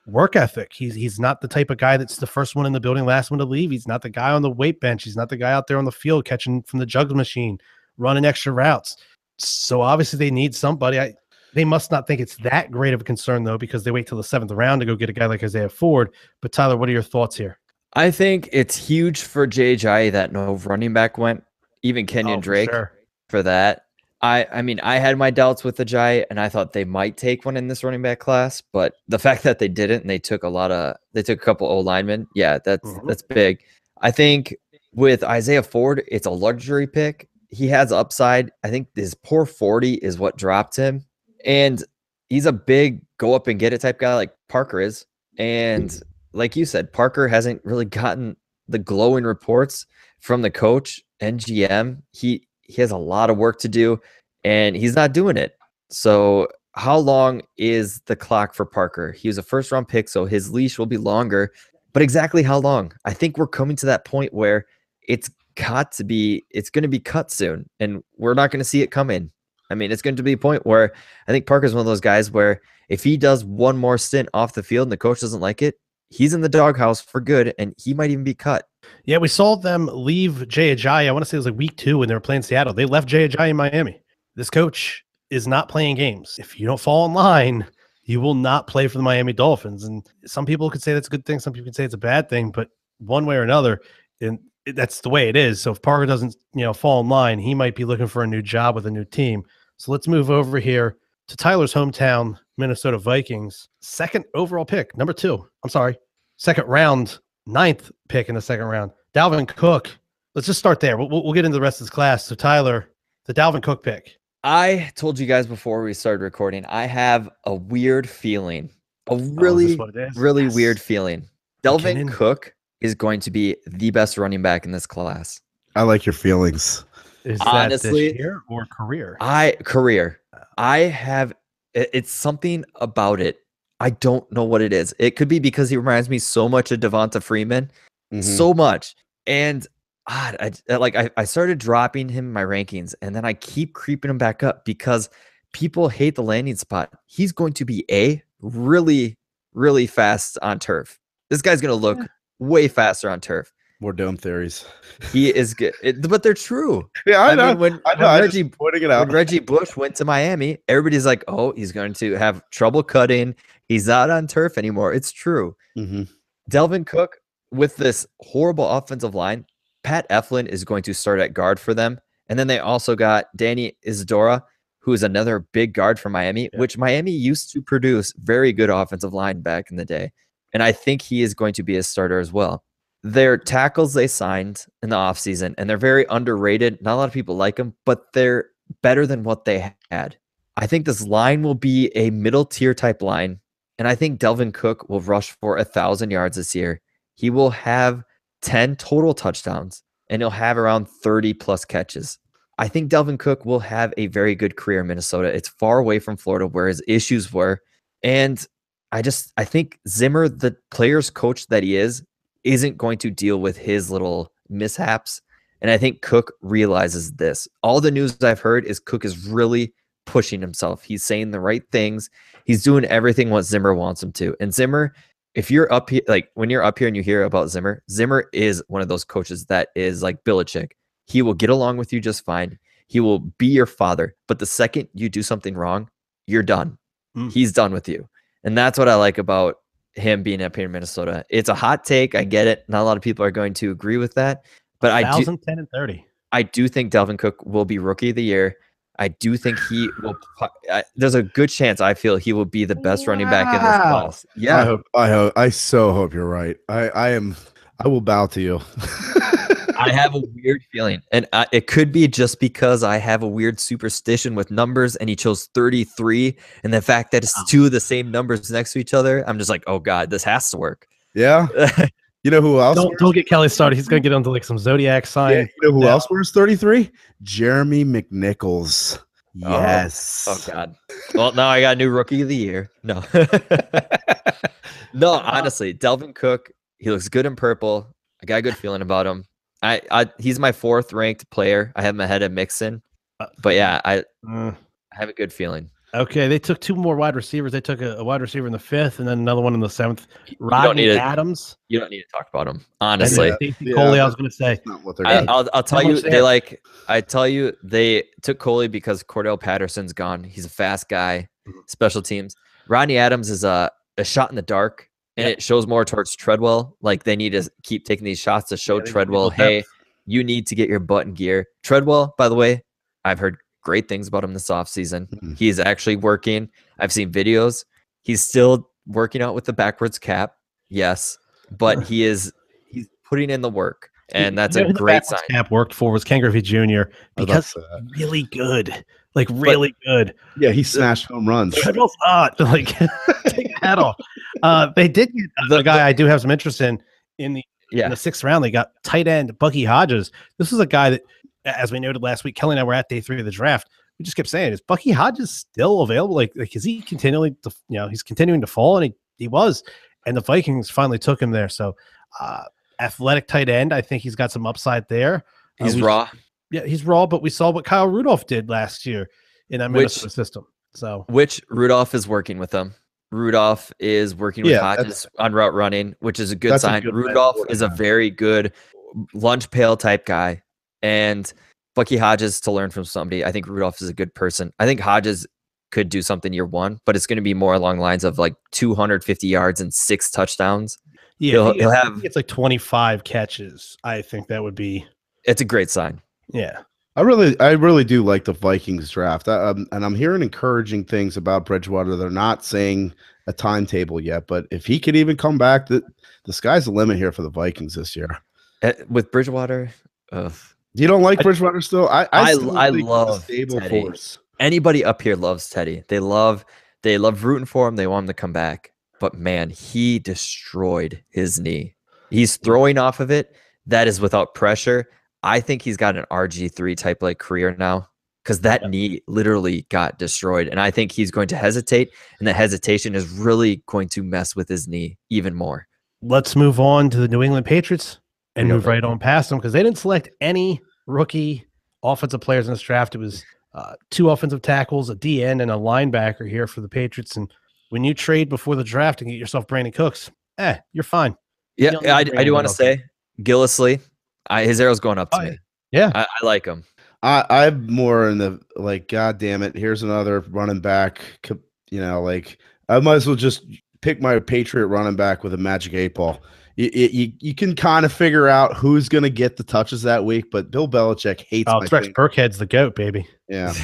work ethic. He's he's not the type of guy that's the first one in the building, last one to leave. He's not the guy on the weight bench. He's not the guy out there on the field catching from the jugs machine, running extra routes. So obviously they need somebody. I, they must not think it's that great of a concern, though, because they wait till the seventh round to go get a guy like Isaiah Ford. But Tyler, what are your thoughts here? I think it's huge for Jay H I that no running back went, even Kenyon Oh, for Drake sure. for that. I, I mean, I had my doubts with the Jai, and I thought they might take one in this running back class, but the fact that they didn't, and they took a lot of, they took a couple old linemen, yeah, that's Mhm. that's big. I think with Isaiah Ford, it's a luxury pick. He has upside. I think his poor forty is what dropped him, and he's a big go up and get it type guy like Parker is. And like you said, Parker hasn't really gotten the glowing reports from the coach and G M. He he has a lot of work to do, and he's not doing it. So how long is the clock for Parker? He was a first round pick, so his leash will be longer. But exactly how long? I think we're coming to that point where it's got to be, it's going to be cut soon, and we're not going to see it come in. I mean, it's going to be a point where I think Parker's one of those guys where if he does one more stint off the field and the coach doesn't like it, he's in the doghouse for good, and he might even be cut. Yeah, we saw them leave Jay Ajayi. I want to say it was like week two when they were playing Seattle. They left Jay Ajayi in Miami. This coach is not playing games. If you don't fall in line, you will not play for the Miami Dolphins. And some people could say that's a good thing. Some people could say it's a bad thing. But one way or another, and that's the way it is. So if Parker doesn't, you know, fall in line, he might be looking for a new job with a new team. So let's move over here to Tyler's hometown, Minnesota Vikings. Second overall pick, number two. I'm sorry, second round. Ninth pick in the second round, Dalvin Cook. Let's just start there. We'll, we'll get into the rest of this class. So, Tyler, the Dalvin Cook pick. I told you guys before we started recording, I have a weird feeling, a really, oh, really yes. weird feeling. Dalvin Cook is going to be the best running back in this class. I like your feelings. Is Honestly, that this year or career? I career. I have. It, it's something about it. I don't know what it is. It could be because he reminds me so much of Devonta Freeman, Mm-hmm. so much. And God, I, I- like I, I started dropping him in my rankings, and then I keep creeping him back up because people hate the landing spot. He's going to be a really, really fast on turf. This guy's going to look way faster on turf. More dome theories. He is good, it, but they're true. Yeah, I, I know. mean, when, I know. when I Reggie just pointing it out. when Reggie Bush went to Miami, everybody's like, oh, he's going to have trouble cutting. He's not on turf anymore. It's true. Mm-hmm. Dalvin Cook, with this horrible offensive line, Pat Eflin is going to start at guard for them. And then they also got Danny Isidora, who is another big guard for Miami, Yeah. which Miami used to produce very good offensive line back in the day. And I think he is going to be a starter as well. Their tackles they signed in the offseason, and they're very underrated. Not a lot of people like them, but they're better than what they had. I think this line will be a middle tier type line, and I think Dalvin Cook will rush for a thousand yards this year. He will have ten total touchdowns, and he'll have around thirty plus catches. I think Dalvin Cook will have a very good career in Minnesota. It's far away from Florida where his issues were. And I just, I think Zimmer, the player's coach that he is, isn't going to deal with his little mishaps. And I think Cook realizes this. All the news I've heard is Cook is really pushing himself. He's saying the right things. He's doing everything what Zimmer wants him to. And Zimmer, if you're up here, like when you're up here and you hear about Zimmer, Zimmer is one of those coaches that is like Belichick. He will get along with you just fine. He will be your father. But the second you do something wrong, you're done. Mm. He's done with you. And that's what I like about him being up here in Minnesota. It's a hot take. I get it. Not a lot of people are going to agree with that. But I do, one thousand, ten, and thirty. I do think Dalvin Cook will be rookie of the year. I do think he will. I, there's a good chance I feel he will be the best running back in this Wow. class. I Yeah. hope. I hope. I so hope you're right. I. I am. I will bow to you. I have a weird feeling, and I, it could be just because I have a weird superstition with numbers, and he chose thirty-three, and the fact that it's two of the same numbers next to each other, I'm just like, oh god, this has to work. Yeah. You know who else? Don't, wears- don't get Kelly started. He's going to get onto like some zodiac sign. Yeah, you know who Yeah. else wears thirty-three? Jeremy McNichols. Yes. Oh god. Well, now I got a new rookie of the year. No. No, honestly, Dalvin Cook, he looks good in purple. I got a good feeling about him. I, I he's my fourth ranked player. I have him ahead of Mixon. But yeah, I, Uh, I have a good feeling. Okay, they took two more wide receivers. They took a, a wide receiver in the fifth, and then another one in the seventh. Rodney to, Adams. You don't need to talk about him, honestly. Yeah, yeah, Coley, I was going to say. Not what they're I, I'll, I'll tell you, they there. like. I tell you, they took Coley because Cordell Patterson's gone. He's a fast guy. Special teams. Rodney Adams is a, a shot in the dark, and yep. it shows more towards Treadwell. Like they need to keep taking these shots to show yeah, Treadwell, hey, depth. You need to get your butt in gear. Treadwell, by the way, I've heard great things about him this offseason. Mm-hmm. He's actually working. I've seen videos. He's still working out with the backwards cap. Yes. But he is he's putting in the work. And that's you know a great sign. Cap worked for was Ken Griffey Junior because really good. Like really but, good. Yeah, he smashed home runs. Treadwell's hot. Like take a hat off. Uh, they did get the, the guy the, I do have some interest in in the yeah. in the sixth round. They got tight end Bucky Hodges. This is a guy that, as we noted last week, Kelly and I were at day three of the draft. We just kept saying, is Bucky Hodges still available? Like, like is he continually, to, you know, he's continuing to fall, and he, he was, and the Vikings finally took him there. So, uh, athletic tight end, I think he's got some upside there. He's uh, we, raw. Yeah, he's raw, but we saw what Kyle Rudolph did last year in that Minnesota system. So, which Rudolph is working with them. Rudolph is working with yeah, Hodges on route running, which is a good sign. A good Rudolph is a very good lunch pail type guy. And Bucky Hodges, to learn from somebody, I think Rudolph is a good person. I think Hodges could do something year one, but it's going to be more along the lines of like two hundred fifty yards and six touchdowns. Yeah, he'll, he, he'll have it's like twenty-five catches. I think that would be. It's a great sign. Yeah, I really, I really do like the Vikings draft, I, um, and I'm hearing encouraging things about Bridgewater. They're not saying a timetable yet, but if he could even come back, the the sky's the limit here for the Vikings this year. Uh, with Bridgewater. Ugh. You don't like Bridgewater still? I I, I, I love stable Teddy. Force. Anybody up here loves Teddy. They love they love rooting for him. They want him to come back. But man, he destroyed his knee. He's throwing off of it. That is without pressure. I think he's got an R G three type like career now because that yeah. knee literally got destroyed. And I think he's going to hesitate, and the hesitation is really going to mess with his knee even more. Let's move on to the New England Patriots. And move right on past them because they didn't select any rookie offensive players in this draft. It was uh, two offensive tackles, a D N, and a linebacker here for the Patriots. And when you trade before the draft and get yourself Brandon Cooks, eh, you're fine. Yeah, I, I do want to say Gillislee, I, his arrow's going up to oh, me. Yeah, I, I like him. I, I'm more in the like, God damn it, here's another running back. You know, like I might as well just pick my Patriot running back with a magic eight ball. You, you, you can kind of figure out who's going to get the touches that week, but Bill Belichick hates oh, Rex Burkhead's the GOAT, baby. Yeah.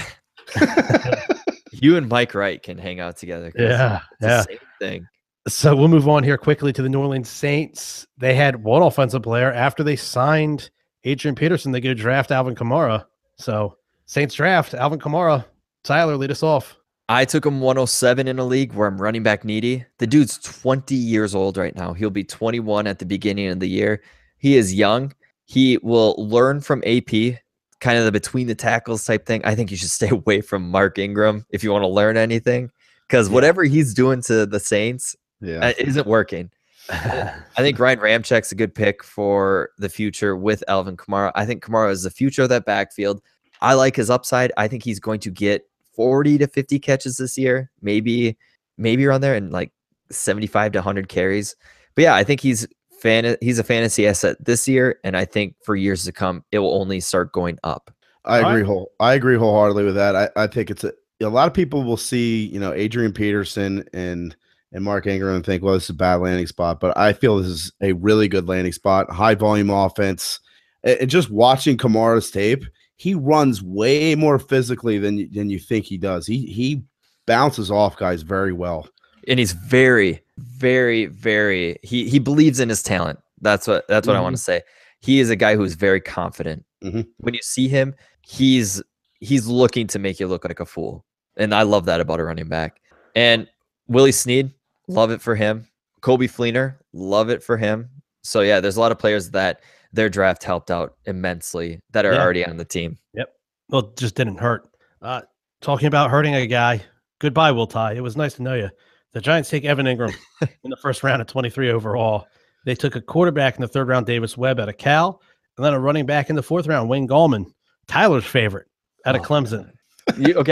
You and Mike Wright can hang out together. Yeah. It's yeah. the same thing. So we'll move on here quickly to the New Orleans Saints. They had one offensive player after they signed Adrian Peterson. They go draft Alvin Kamara. So Saints draft Alvin Kamara. Tyler, lead us off. I took him one oh seven in a league where I'm running back needy. The dude's twenty years old right now. He'll be twenty-one at the beginning of the year. He is young. He will learn from A P, kind of the between the tackles type thing. I think you should stay away from Mark Ingram if you want to learn anything, because yeah. whatever he's doing to the Saints yeah. isn't working. I think Ryan Ramchek's a good pick for the future with Alvin Kamara. I think Kamara is the future of that backfield. I like his upside. I think he's going to get forty to fifty catches this year, maybe, maybe around there, and like seventy-five to one hundred carries. But yeah, I think he's fan. He's a fantasy asset this year, and I think for years to come, it will only start going up. I agree. Whole. I agree wholeheartedly with that. I, I think it's a, a lot of people will see, you know, Adrian Peterson and and Mark Ingram and think, well, this is a bad landing spot. But I feel this is a really good landing spot. High volume offense, and, and just watching Kamara's tape. He runs way more physically than than you think he does. He he bounces off guys very well, and he's very, very, very. He he believes in his talent. That's what that's what mm-hmm. I want to say. He is a guy who is very confident. Mm-hmm. When you see him, he's he's looking to make you look like a fool, and I love that about a running back. And Willie Snead, love it for him. Kobe Fleener, love it for him. So yeah, there's a lot of players that their draft helped out immensely that are yeah. already on the team. Yep. Well, it just didn't hurt. Uh, talking about hurting a guy. Goodbye, Will Ty. It was nice to know you. The Giants take Evan Ingram in the first round at twenty-three overall. They took a quarterback in the third round, Davis Webb out of Cal, and then a running back in the fourth round, Wayne Gallman, Tyler's favorite out of oh, Clemson. you, okay.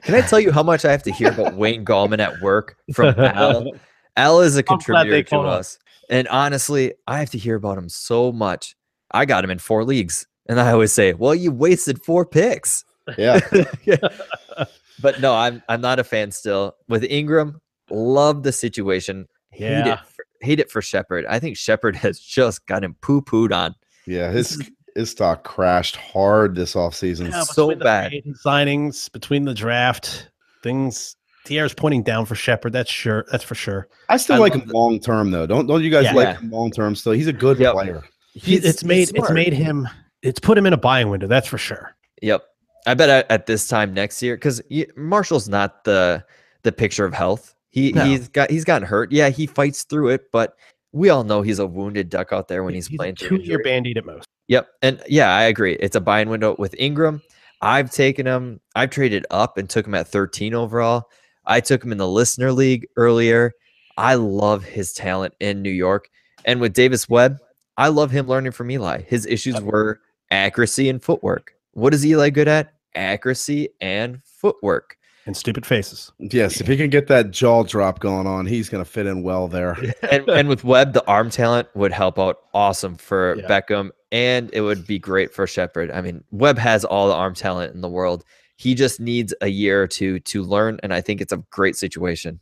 Can I tell you how much I have to hear about Wayne Gallman at work from Al? Al is a contributor to us. And honestly, I have to hear about him so much. I got him in four leagues. And I always say, well, you wasted four picks. Yeah. But no, I'm I'm not a fan still. With Ingram, love the situation. Hate Yeah. it for, hate it for Shepard. I think Shepard has just got him poo-pooed on. Yeah, his his stock crashed hard this offseason. Yeah, so between the bad. free agent signings, between the draft, things Tierra's pointing down for Shepard. That's sure. That's for sure. I still I like love him the- long term though. Don't don't you guys Yeah. like Yeah. him long term still? He's a good Yep. player. He, He's- it's made he's it's smart. made him. It's put him in a buying window. That's for sure. Yep. I bet at, at this time next year, because Marshall's not the the picture of health. He No. he's got he's gotten hurt. Yeah, he fights through it, but we all know he's a wounded duck out there when he's, He's playing a through two-year injury. band-aid at most. Yep. And yeah, I agree. It's a buying window with Ingram. I've taken him. I've traded up and took him at thirteen overall. I took him in the listener league earlier. I love his talent in New York. And with Davis Webb, I love him learning from Eli. His issues were accuracy and footwork. What is Eli good at? Accuracy and footwork. And stupid faces. Yes, if he can get that jaw drop going on, he's gonna fit in well there. and and with Webb, the arm talent would help out awesome for Yeah. Beckham, and it would be great for Shepard. I mean, Webb has all the arm talent in the world. He just needs a year or two to learn, and I think it's a great situation.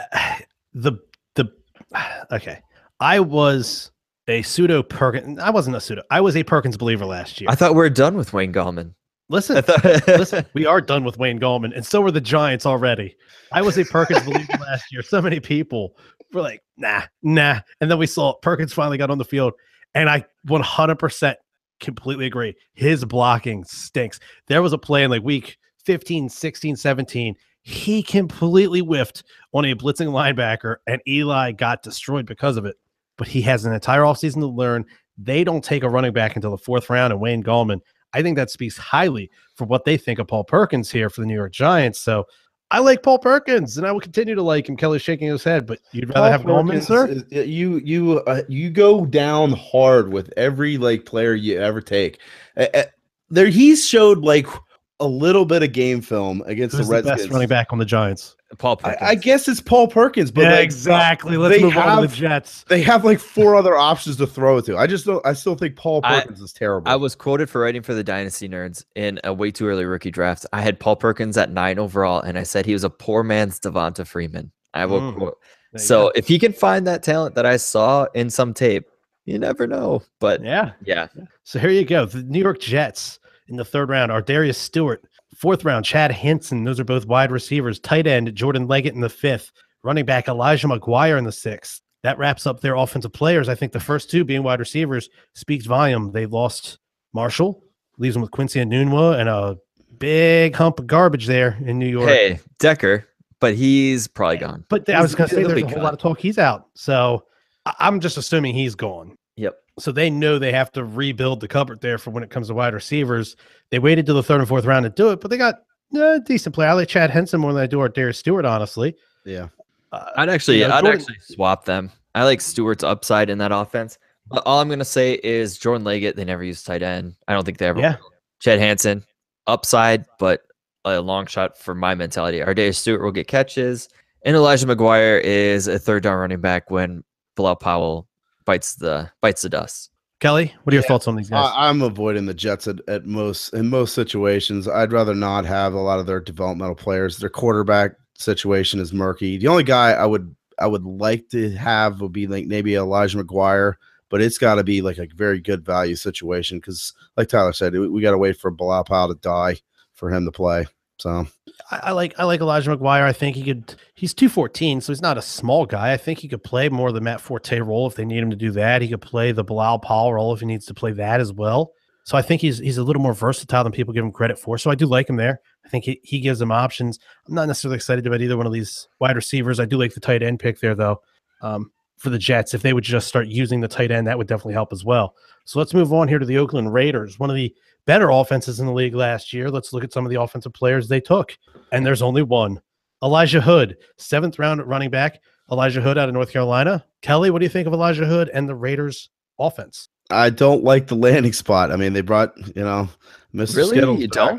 The the okay. I was a pseudo Perkins. I wasn't a pseudo. I was a Perkins believer last year. I thought we were done with Wayne Gallman. Listen, I thought, listen, we are done with Wayne Gallman, and so were the Giants already. I was a Perkins believer last year. So many people were like, nah, nah. And then we saw Perkins finally got on the field, and I one hundred percent completely agree. His blocking stinks. There was a play in like week fifteen, sixteen, seventeen. He completely whiffed on a blitzing linebacker, and Eli got destroyed because of it. But he has an entire offseason to learn. They don't take a running back until the fourth round, and Wayne Gallman, I think that speaks highly for what they think of Paul Perkins here for the New York Giants. So I like Paul Perkins, and I will continue to like him. Kelly's shaking his head, but you'd rather have Gallman, sir? Is- you you uh, you go down hard with every like player you ever take. Uh, uh, there, he's showed like a little bit of game film against Who's the the best Redskins. running back on the Giants? Paul I, Perkins. I guess it's Paul Perkins, but Yeah, like, exactly. Let's they move on to have- the Jets. They have like four other options to throw to. I just don't. I still think Paul I- Perkins is terrible. I was quoted for writing for the Dynasty Nerds in a way too early rookie draft. I had Paul Perkins at nine overall, and I said he was a poor man's Devonta Freeman. I will Mm. quote. There you So go. if he can find that talent that I saw in some tape, you never know. But Yeah. yeah, So here you go. The New York Jets in the third round are Darius Stewart. Fourth round, Chad Henson. Those are both wide receivers. Tight end, Jordan Leggett in the fifth. Running back, Elijah McGuire in the sixth. That wraps up their offensive players. I think the first two being wide receivers speaks volume. They lost Marshall, leaves them with Quincy Enunwa and a big hump of garbage there in New York. hey Decker, but he's probably gone. But th- I was He's- going to say he'll there's be a whole cut. lot of talk. He's out. So I- I'm just assuming he's gone. Yep. So they know they have to rebuild the cupboard there for when it comes to wide receivers. They waited till the third and fourth round to do it, but they got a decent player. I like Chad Henson more than I do our Darius Stewart, honestly. yeah. Uh, I'd actually, you know, I'd Jordan- actually swap them. I like Stewart's upside in that offense. But all I'm gonna say is Jordan Leggett. They never used tight end. I don't think they ever. Yeah. will. Chad Hansen, upside, but a long shot for my mentality. Ardae Stewart will get catches, and Elijah McGuire is a third down running back when Bilal Powell bites the bites the dust. Kelly, what are your Yeah. thoughts on these guys? I, I'm avoiding the Jets at, at most in most situations. I'd rather not have a lot of their developmental players. Their quarterback situation is murky. The only guy I would I would like to have would be like maybe Elijah McGuire, but it's got to be like a very good value situation because, like Tyler said, we, we got to wait for Bilal Powell to die for him to play. So I, I like I like Elijah McGuire. I think he could. He's two fourteen, so he's not a small guy. I think he could play more of the Matt Forte role if they need him to do that. He could play the Bilal Powell role if he needs to play that as well. So I think he's he's a little more versatile than people give him credit for. So I do like him there. I think he, he gives them options. I'm not necessarily excited about either one of these wide receivers. I do like the tight end pick there, though, um, for the Jets. If they would just start using the tight end, that would definitely help as well. So let's move on here to the Oakland Raiders, one of the better offenses in the league last year. Let's look at some of the offensive players they took. And there's only one. Elijah Hood, seventh round running back. Elijah Hood out of North Carolina. Kelly, what do you think of Elijah Hood and the Raiders offense? I don't like the landing spot. I mean, they brought you know Mister Really, Skittles you back. don't?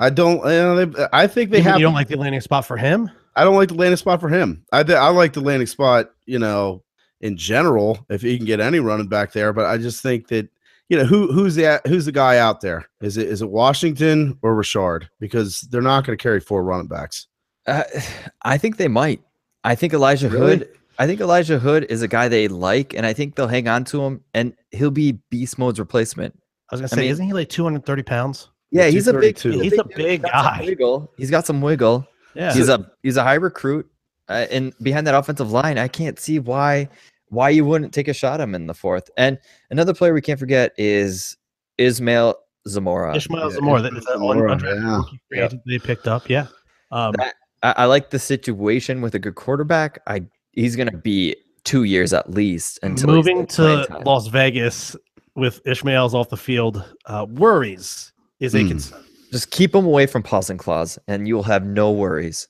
I don't. You know, they, I think they Even have. You don't like the landing spot for him? I don't like the landing spot for him. I th- I like the landing spot, you know, in general, if he can get any running back there. But I just think that, you know, who who's the who's the guy out there? Is it is it Washington or Richard? Because they're not going to carry four running backs. Uh, I think they might. I think Elijah Really? Hood. I think Elijah Hood is a guy they like, and I think they'll hang on to him, and he'll be beast mode's replacement. I was gonna I say, mean- isn't he like two hundred thirty pounds? Yeah, he's a big. two thirty-two. He's a dude. big got some guy. wiggle. He's got some wiggle. Yeah. He's a he's a high recruit, uh, and behind that offensive line, I can't see why why you wouldn't take a shot at him in the fourth. And another player we can't forget is Ismail Zamora. Ishmael Yeah, Zamora. Ishmael That's an Zamora, undrafted yeah. rookie free agent they picked up. Yeah. Um, That- I, I like the situation with a good quarterback. I he's gonna be two years at least until he's moving in playing to time. Las Vegas with Ishmael's off the field uh, worries is a Hmm. concern. Just keep him away from Paws and Claws, and you'll have no worries.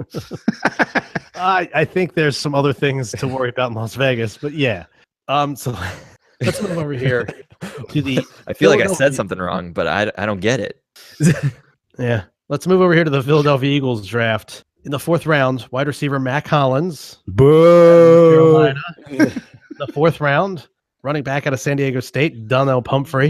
I, I think there's some other things to worry about in Las Vegas, but yeah. Um, so let's move over here to the I feel like I Philadelphia- said something wrong, but I, I don't get it. yeah. Let's move over here to the Philadelphia Eagles draft. In the fourth round, wide receiver Mac Collins, Boo! Carolina. The fourth round, running back out of San Diego State, Donnell Pumphrey.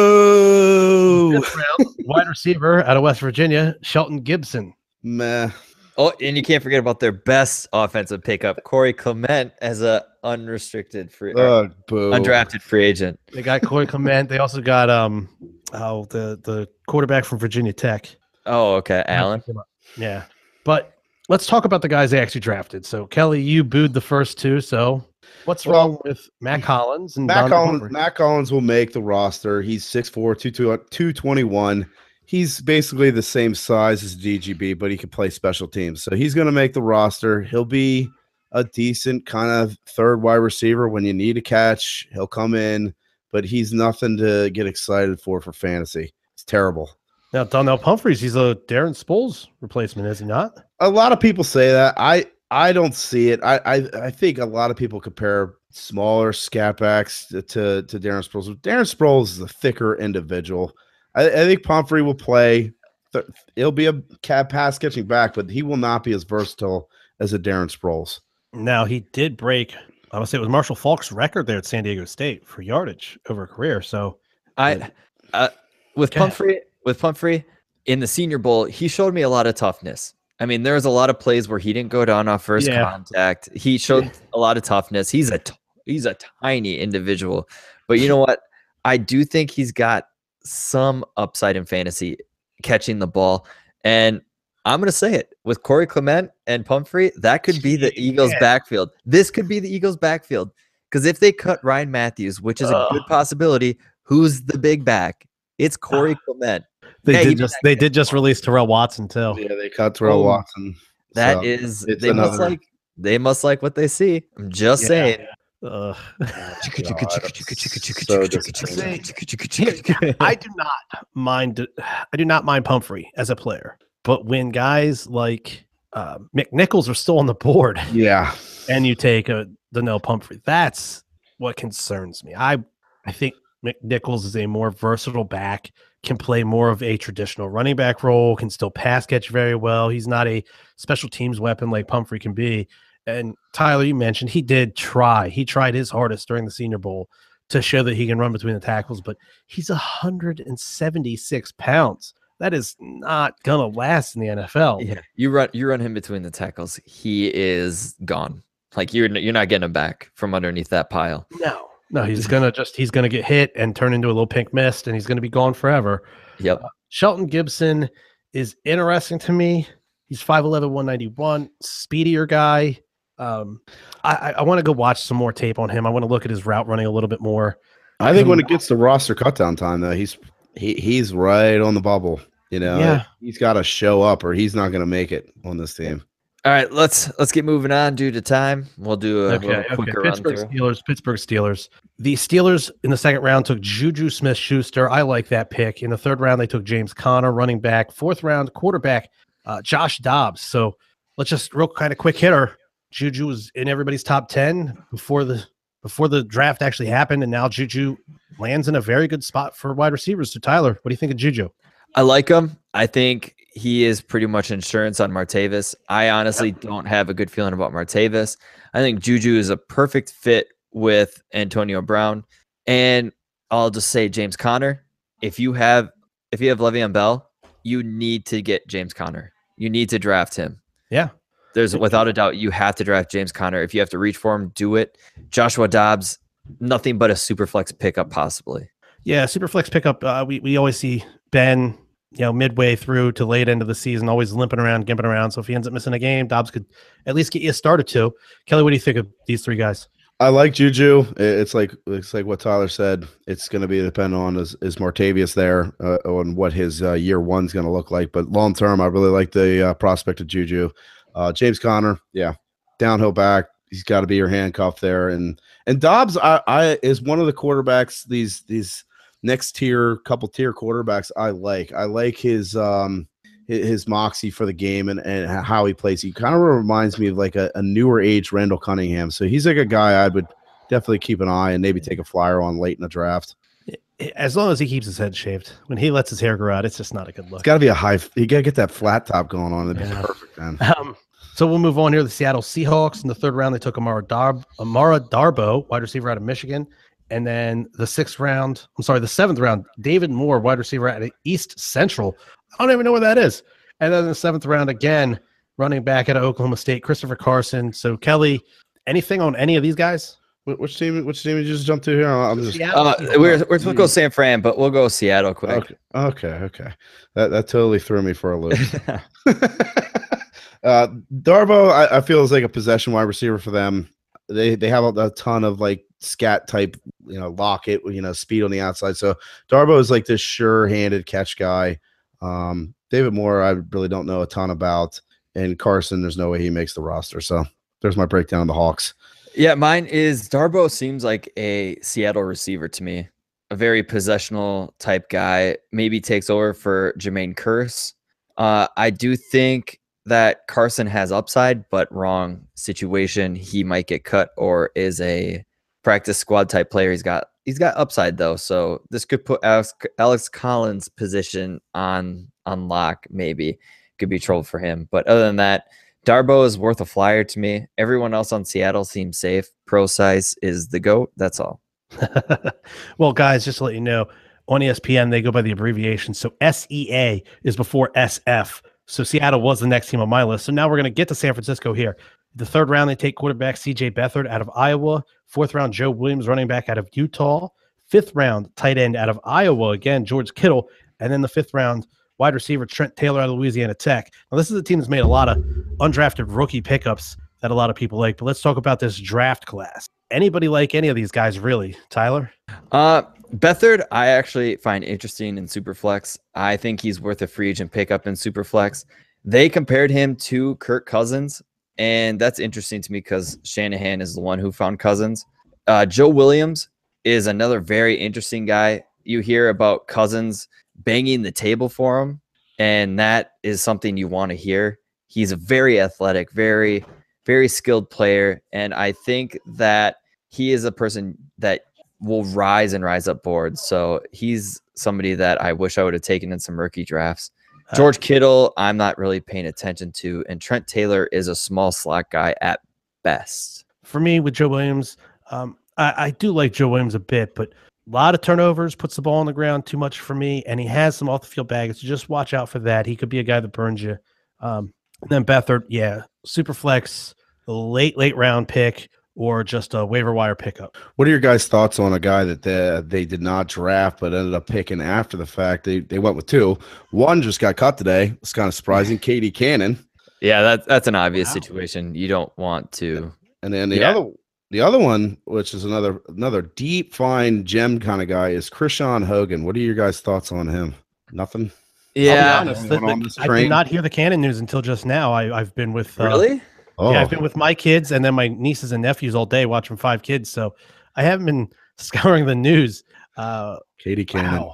Boo! Fifth round, wide receiver out of West Virginia, Shelton Gibson. Meh. Oh, and you can't forget about their best offensive pickup, Corey Clement, as a unrestricted free, or Ugh, boo. undrafted free agent. They got Corey Clement. They also got um oh the the quarterback from Virginia Tech. Oh, okay, Allen. Yeah. But let's talk about the guys they actually drafted. So Kelly, you booed the first two. So what's Well, wrong with Matt Collins and Matt Donnell Collins, Pumphrey? Matt Collins will make the roster. He's six four, two twenty-one. He's basically the same size as D G B, but he can play special teams. So he's going to make the roster. He'll be a decent kind of third wide receiver when you need a catch. He'll come in, but he's nothing to get excited for for fantasy. It's terrible. Now Donnell Pumphrey's he's a Darren Sproles replacement, is he not? A lot of people say that. I I don't see it. I I, I think a lot of people compare smaller scat backs to, to, to Darren Sproles. Darren Sproles is a thicker individual. I, I think Pumphrey will play. Th- He'll be a cat pass catching back, but he will not be as versatile as a Darren Sproles. Now he did break, I would say it was Marshall Falk's record there at San Diego State for yardage over a career. So I uh, with Go ahead. Pumphrey, with Pumphrey in the Senior Bowl, he showed me a lot of toughness. I mean, there was a lot of plays where he didn't go down off first Yeah. contact. He showed a lot of toughness. He's a t- he's a tiny individual, but you know what? I do think he's got some upside in fantasy catching the ball. And I'm going to say it with Corey Clement and Pumphrey, that could be the Eagles Yeah. backfield. This could be the Eagles backfield because if they cut Ryan Matthews, which is a good Ugh. possibility, who's the big back? It's Corey Clement. they Hey, he did just they did just release Terrell Watson too. Yeah, they cut Terrell Oh, Watson. That So, is, it's they must another- like they must like what they see. I'm just Yeah. saying. Ugh. so disappointing. I do not mind. I do not mind Pumphrey as a player, but when guys like uh, McNichols are still on the board, Yeah. and you take a Donnell Pumphrey, that's what concerns me. I I think McNichols is a more versatile back, can play more of a traditional running back role, can still pass catch very well. He's not a special teams weapon like Pumphrey can be. And Tyler, you mentioned he did try. He tried his hardest during the Senior Bowl to show that he can run between the tackles, but he's one hundred seventy-six pounds. That is not gonna last in the N F L. Yeah, you run you run him between the tackles. He is gone. Like you're you're not getting him back from underneath that pile. No, no, he's gonna just he's gonna get hit and turn into a little pink mist, and he's gonna be gone forever. Yep. Shelton Gibson is interesting to me. He's five eleven, one ninety-one, speedier guy. Um, I, I want to go watch some more tape on him. I want to look at his route running a little bit more. I think when it gets to roster cutdown time, though, he's he he's right on the bubble. You know, Yeah. he's got to show up, or he's not going to make it on this team. All right, let's let's get moving on due to time. We'll do a Okay, little okay. quicker run Pittsburgh through. Steelers, Pittsburgh Steelers. The Steelers in the second round took Juju Smith-Schuster. I like that pick. In the third round, they took James Conner, running back. Fourth round, quarterback uh, Josh Dobbs. So let's just real kind of quick hitter. Juju was in everybody's top ten before the before the draft actually happened, and now Juju lands in a very good spot for wide receivers. So Tyler, what do you think of Juju? I like him. I think he is pretty much insurance on Martavis. I honestly yep. don't have a good feeling about Martavis. I think Juju is a perfect fit with Antonio Brown. And I'll just say James Conner. If you have if you have Le'Veon Bell, you need to get James Conner. You need to draft him. Yeah. There's without a doubt, you have to draft James Conner. If you have to reach for him, do it. Joshua Dobbs, nothing but a super flex pickup, possibly. Yeah, super flex pickup. Uh, we we always see Ben, you know, midway through to late end of the season, always limping around, gimping around. So if he ends up missing a game, Dobbs could at least get you a start or two. Kelly, what do you think of these three guys? I like Juju. It's like it's like what Tyler said. It's going to be dependent on is, is Martavius there uh, on what his uh, year one's going to look like. But long term, I really like the uh, prospect of Juju. Uh, James Conner, yeah, downhill back. He's got to be your handcuff there. And and Dobbs, I, I is one of the quarterbacks. These these next tier, couple tier quarterbacks. I like. I like his um his, his moxie for the game and, and how he plays. He kind of reminds me of like a, a newer age Randall Cunningham. So he's like a guy I would definitely keep an eye and maybe take a flyer on late in the draft. As long as he keeps his head shaved. When he lets his hair grow out, it's just not a good look. It's got to be a high. You got to get that flat top going on. It'd be yeah. perfect, man. Um, so we'll move on here. The Seattle Seahawks in the third round, they took Amara, Dar- Amara Darboh, wide receiver out of Michigan. And then the sixth round, I'm sorry, the seventh round, David Moore, wide receiver out of East Central. I don't even know where that is. And then the seventh round, again, running back out of Oklahoma State, Christopher Carson. So, Kelly, anything on any of these guys? Which team? Which team did you just jump to here? I'm just. Uh, we're we're supposed to go San Fran, but we'll go Seattle quick. Okay, okay, okay. That that totally threw me for a loop. uh, Darboh, I, I feel is like a possession wide receiver for them. They they have a, a ton of like scat type, you know, Lockett, you know, speed on the outside. So Darboh is like this sure-handed catch guy. Um, David Moore, I really don't know a ton about, and Carson, there's no way he makes the roster. So there's my breakdown of the Hawks. Yeah, mine is Darboh seems like a Seattle receiver to me, a very possessional type guy, maybe takes over for Jermaine Kearse. Uh, I do think that Carson has upside, but wrong situation. He might get cut or is a practice squad type player. He's got he's got upside though, so this could put Alex, Alex Collins' position on on lock. Maybe could be trouble for him, but other than that, Darboh is worth a flyer to me. Everyone else on Seattle seems safe. Pro size is the GOAT. That's all. Well, guys, just to let you know, on E S P N, they go by the abbreviation. So S E A is before S F. So Seattle was the next team on my list. So now we're going to get to San Francisco here. The third round, they take quarterback C J Beathard out of Iowa. Fourth round, Joe Williams, running back out of Utah. Fifth round, tight end out of Iowa. Again, George Kittle. And then the fifth round, wide receiver Trent Taylor out of Louisiana Tech. Now, this is a team that's made a lot of undrafted rookie pickups that a lot of people like. But let's talk about this draft class. Anybody like any of these guys, really? Tyler? Uh, Beathard, I actually find interesting in Superflex. I think he's worth a free agent pickup in Superflex. They compared him to Kirk Cousins, and that's interesting to me because Shanahan is the one who found Cousins. Uh, Joe Williams is another very interesting guy. You hear about Cousins banging the table for him, and that is something you want to hear. He's a very athletic, very, very skilled player, and I think that he is a person that will rise and rise up boards. So he's somebody that I wish I would have taken in some rookie drafts. George Kittle, I'm not really paying attention to, and Trent Taylor is a small slot guy at best. For me, with Joe Williams, um, I, I do like Joe Williams a bit, but a lot of turnovers, puts the ball on the ground too much for me, and he has some off-the-field baggage, so just watch out for that. He could be a guy that burns you. Um, then Beathard, yeah, super flex, late, late round pick, or just a waiver wire pickup. What are your guys' thoughts on a guy that they, they did not draft but ended up picking after the fact? They they went with two. One just got cut today. It's kind of surprising. K D Cannon. Yeah, that's that's an obvious Wow. situation. You don't want to. And then the Yeah. other the other one, which is another another deep, fine gem kind of guy, is Krishan Hogan. What are your guys' thoughts on him? Nothing. Yeah, I'll be honest, Anyone the- on the- this I train? did not hear the Cannon news until just now. I, I've been with uh, really? Oh, Yeah, I've been with my kids and then my nieces and nephews all day watching Five Kids. So I haven't been scouring the news. Uh, K D Cannon. wow.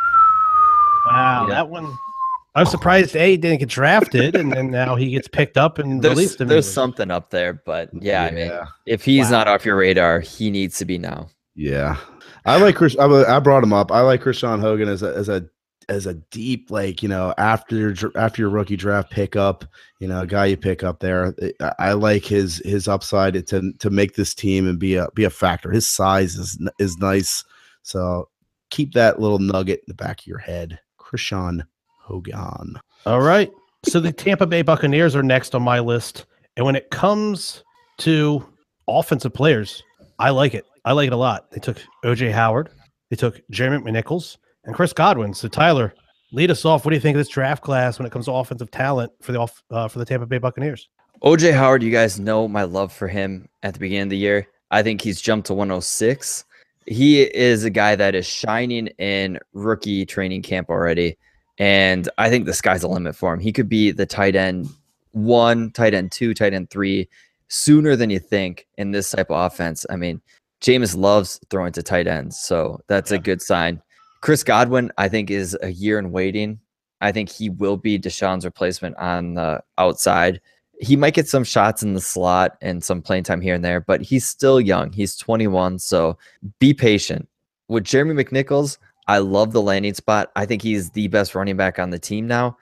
Wow. Yeah. That one. I was surprised A, he didn't get drafted, and then now he gets picked up and There's released. there's immediately. something up there, but yeah, I mean, Yeah. if he's Wow. not off your radar, he needs to be now. Yeah, I like Chris. I, I brought him up. I like Krishan Hogan as a as a as a deep, like, you know, after your dr- after your rookie draft pickup, you know, a guy you pick up there. I, I like his his upside to to make this team and be a be a factor. His size is is nice, so keep that little nugget in the back of your head. Krishan Hogan. All right. So the Tampa Bay Buccaneers are next on my list, and when it comes to offensive players, I like it. I like it a lot. They took O J Howard, they took Jeremy McNichols, and Chris Godwin. So Tyler, lead us off. What do you think of this draft class when it comes to offensive talent for the off uh, for the Tampa Bay Buccaneers? O J Howard, you guys know my love for him at the beginning of the year. I think he's jumped to one oh six. He is a guy that is shining in rookie training camp already. And I think the sky's the limit for him. He could be the tight end one, tight end two, tight end three sooner than you think in this type of offense. I mean, Jameis loves throwing to tight ends, so that's yeah. a good sign. Chris Godwin, I think, is a year in waiting. I think he will be Deshaun's replacement on the outside. He might get some shots in the slot and some playing time here and there, but he's still young. He's twenty-one, so be patient. With Jeremy McNichols, I love the landing spot. I think he's the best running back on the team now.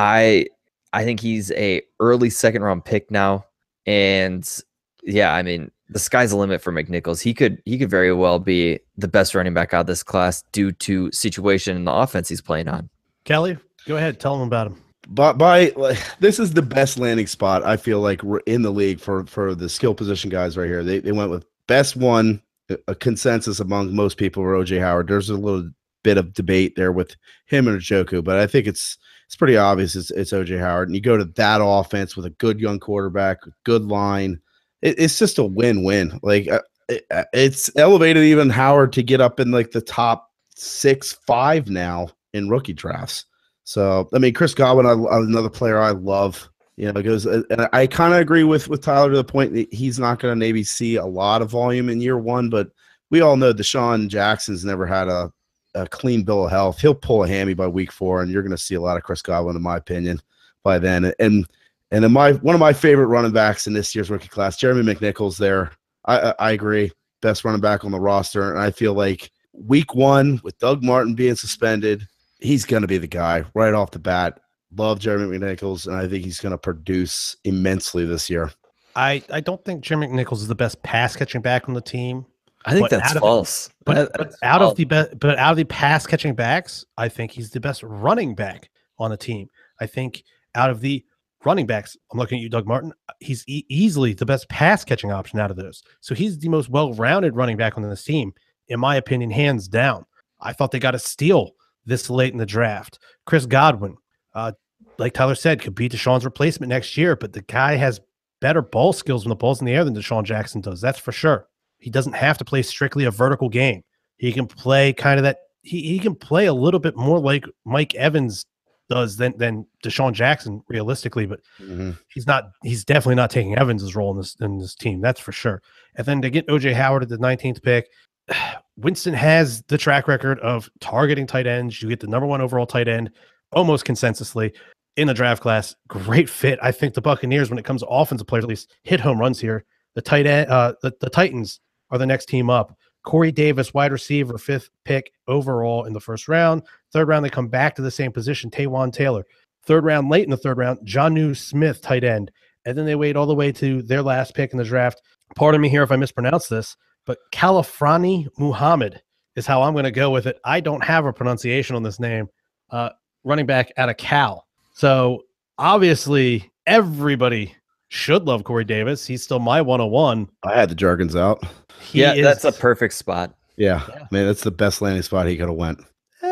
I I think he's a early second round pick now. And yeah, I mean, the sky's the limit for McNichols. He could he could very well be the best running back out of this class due to situation in the offense he's playing on. Kelly, go ahead. Tell them about him. But by like, this is the best landing spot I feel like we're in the league for for the skill position guys right here. They they went with best one, a consensus among most people were O J Howard. There's a little bit of debate there with him and Njoku, but I think it's it's pretty obvious it's, it's O J Howard. And you go to that offense with a good young quarterback, a good line. It, it's just a win-win. Like uh, it, it's elevated even Howard to get up in like the top six, five now in rookie drafts. So I mean, Chris Godwin, I, another player I love. You know, because and I kind of agree with with Tyler to the point that he's not going to maybe see a lot of volume in year one, but we all know Deshaun Jackson's never had a a clean bill of health. He'll pull a hammy by week four, and you're going to see a lot of Chris Godwin, in my opinion, by then. And and in my one of my favorite running backs in this year's rookie class, Jeremy McNichols. There, I, I, I agree, best running back on the roster. And I feel like week one with Doug Martin being suspended, he's going to be the guy right off the bat. Love Jeremy McNichols, and I think he's going to produce immensely this year. I I don't think Jeremy McNichols is the best pass catching back on the team. I think that's false. The, but, that, but out false. of the be- but out of the pass catching backs, I think he's the best running back on the team. I think out of the running backs, I'm looking at you, Doug Martin. He's e- easily the best pass catching option out of those. So he's the most well rounded running back on this team, in my opinion, hands down. I thought they got a steal this late in the draft. Chris Godwin, uh, like Tyler said, could be Deshaun's replacement next year, but the guy has better ball skills when the ball's in the air than Deshaun Jackson does. That's for sure. He doesn't have to play strictly a vertical game. He can play kind of that. He, he can play a little bit more like Mike Evans does than than Deshaun Jackson realistically, but mm-hmm. he's not. He's definitely not taking Evans's role in this in this team. That's for sure. And then to get O J Howard at the nineteenth pick, Winston has the track record of targeting tight ends. You get the number one overall tight end almost consensusly in the draft class. Great fit. I think the Buccaneers, when it comes to offensive players, at least hit home runs here. The tight end, uh, the, the Titans are the next team up. Corey Davis, wide receiver, fifth pick overall in the first round. Third round, they come back to the same position, Taywan Taylor. Third round, late in the third round, Jonnu Smith, tight end. And then they wait all the way to their last pick in the draft. Pardon me here if I mispronounce this, but Kalifrani Muhammad is how I'm going to go with it. I don't have a pronunciation on this name. Uh, running back out of Cal. So obviously everybody should love Corey Davis. He's still my one oh one. I had the jargons out. He yeah, is, that's a perfect spot. Yeah, yeah, man, that's the best landing spot he could have went. Uh,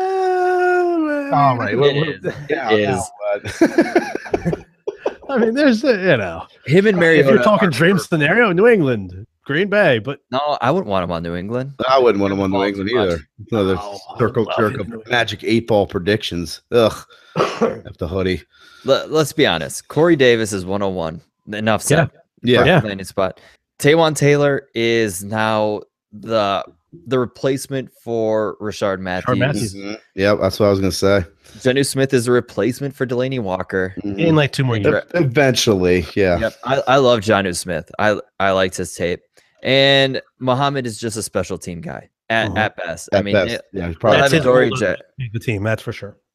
All right, it well, is. Yeah, it is. I mean, there's a, you know, him and Mariota. If you're talking dream scenario, New England, Green Bay, but no, I wouldn't want him on New England. I wouldn't want him on New England either. Another oh, circle jerk of magic eight ball predictions. Ugh, have the hoodie. Let, let's be honest. Corey Davis is one oh one. Enough said. Yeah, yeah. Landing spot. Taywan Taylor is now the the replacement for Rashard Matthews. Matthews. Mm-hmm. Yeah, that's what I was gonna say. Jonnu Smith is a replacement for Delaney Walker mm-hmm. in like two more years. Eventually, yeah. Yep. I, I love Jonnu Smith. I I liked his tape, and Muhammad is just a special team guy at, mm-hmm. at best. At I mean, best. it, yeah, probably that's Dory the team. That's for sure.